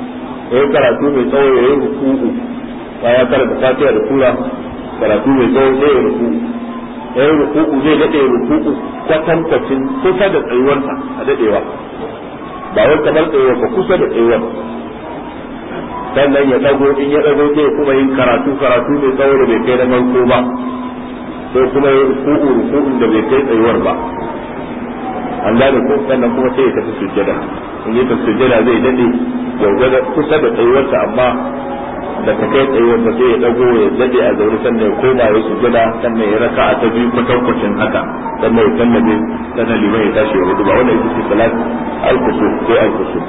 yayin ruku'u bayan karanta fatiha da sura karatu mai tsawo sai ya ruku'u yayin ruku'u zai dade ruku'u kwatankwacin kusa da tsayuwarsa a dadewa ba wai kamar tsayuwar ba kusa da tsayuwar sannan ya dago in ya dago sai kuma yin karatu mai tsawo da bai kai na farko ba sai kuma yin ruku'un da bai kai tsayuwar ba an gane ko sannan kuma sai ya tafi sujjada in ya tafi sujjada zai dade gwargwada kusa da tsayuwarsa amma da ta kai tsayuwar ba sai ya dago ya dade a zaune sannan ya koma ya sujjada sannan ya raka a ta biyu kwatankwacin haka sannan ya sallabe sannan liman ya tashi ya hudu ba wannan ita ce salat al-kusuf sai al-kusuf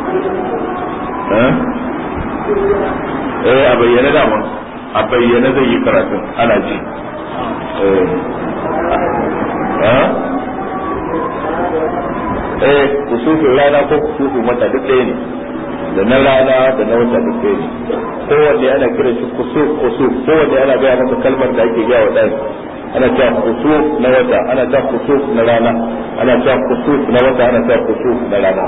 a bayyana dama a bayyana zai yi karatun ana ji kusufin rana ko kusufin wata duk ɗaya ne da na rana da na wata duk ɗaya ne kowanne ana kira shi kusuf kowanne ana gaya masa kalmar da ake gaya wa ɗaya ana cewa kusuf na wata ana cewa kusuf na rana ana cewa kusuf na wata ana cewa kusuf na rana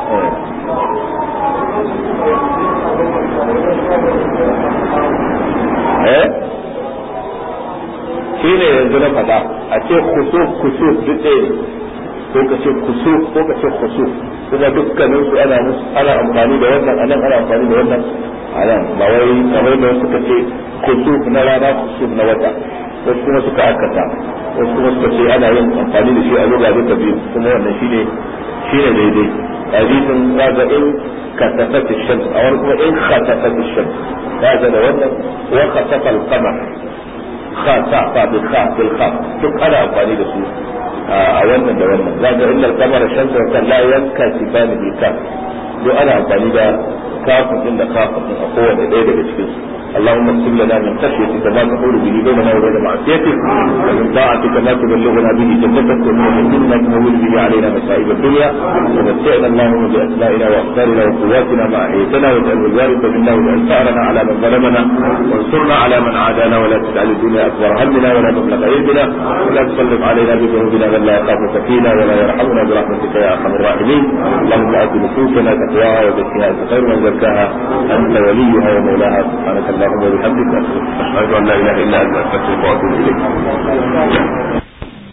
shi ne yanzu na faɗa a ce kusuf duk ɗaya ko ka ce kusuf ko ka ce kusuf kuma dukkanin su ana amfani da wannan anan ana amfani da wannan anan ba wai kamar da suka ce kusuf na rana kusuf na wata wasu kuma suka akata wasu kuma suka ce ana yin amfani da shi a lugha duka biyu kuma wannan shine daidai hadisin kaga in kasafat ash-shams a wani kuma in khasafat ash-shams kaga da wannan wa khasafa al-qamar khasafa bi bil khaf duk ana amfani da su a wannan da wannan kaga illa al-qamar ash-shams wa la yankasifani bil kaf duk ana amfani da kafin din da kafin din a kowanne ɗaya daga cikin su اللهم اغفر لنا من خشيتك ما تحول به بيننا وبين معصيتك ومن طاعتك ما تبلغنا به جنتك ومن اليقين ما تهون به علينا مصائب الدنيا ومتعنا اللهم باسمائنا وافكارنا وقواتنا ما احييتنا واجعل الوارث منا واجعل ثارنا على من ظلمنا وانصرنا على من عادانا ولا تجعل الدنيا اكبر همنا ولا مبلغ علمنا ولا تسلط علينا بذنوبنا من لا يخافك فينا ولا يرحمنا برحمتك يا ارحم الراحمين اللهم ات نفوسنا تقواها وزكها انت خير من زكاها انت وليها ومولاها سبحانك اللهم وبحمدك أشهد أن لا إله إلا أنت أستغفرك وأتوب إليك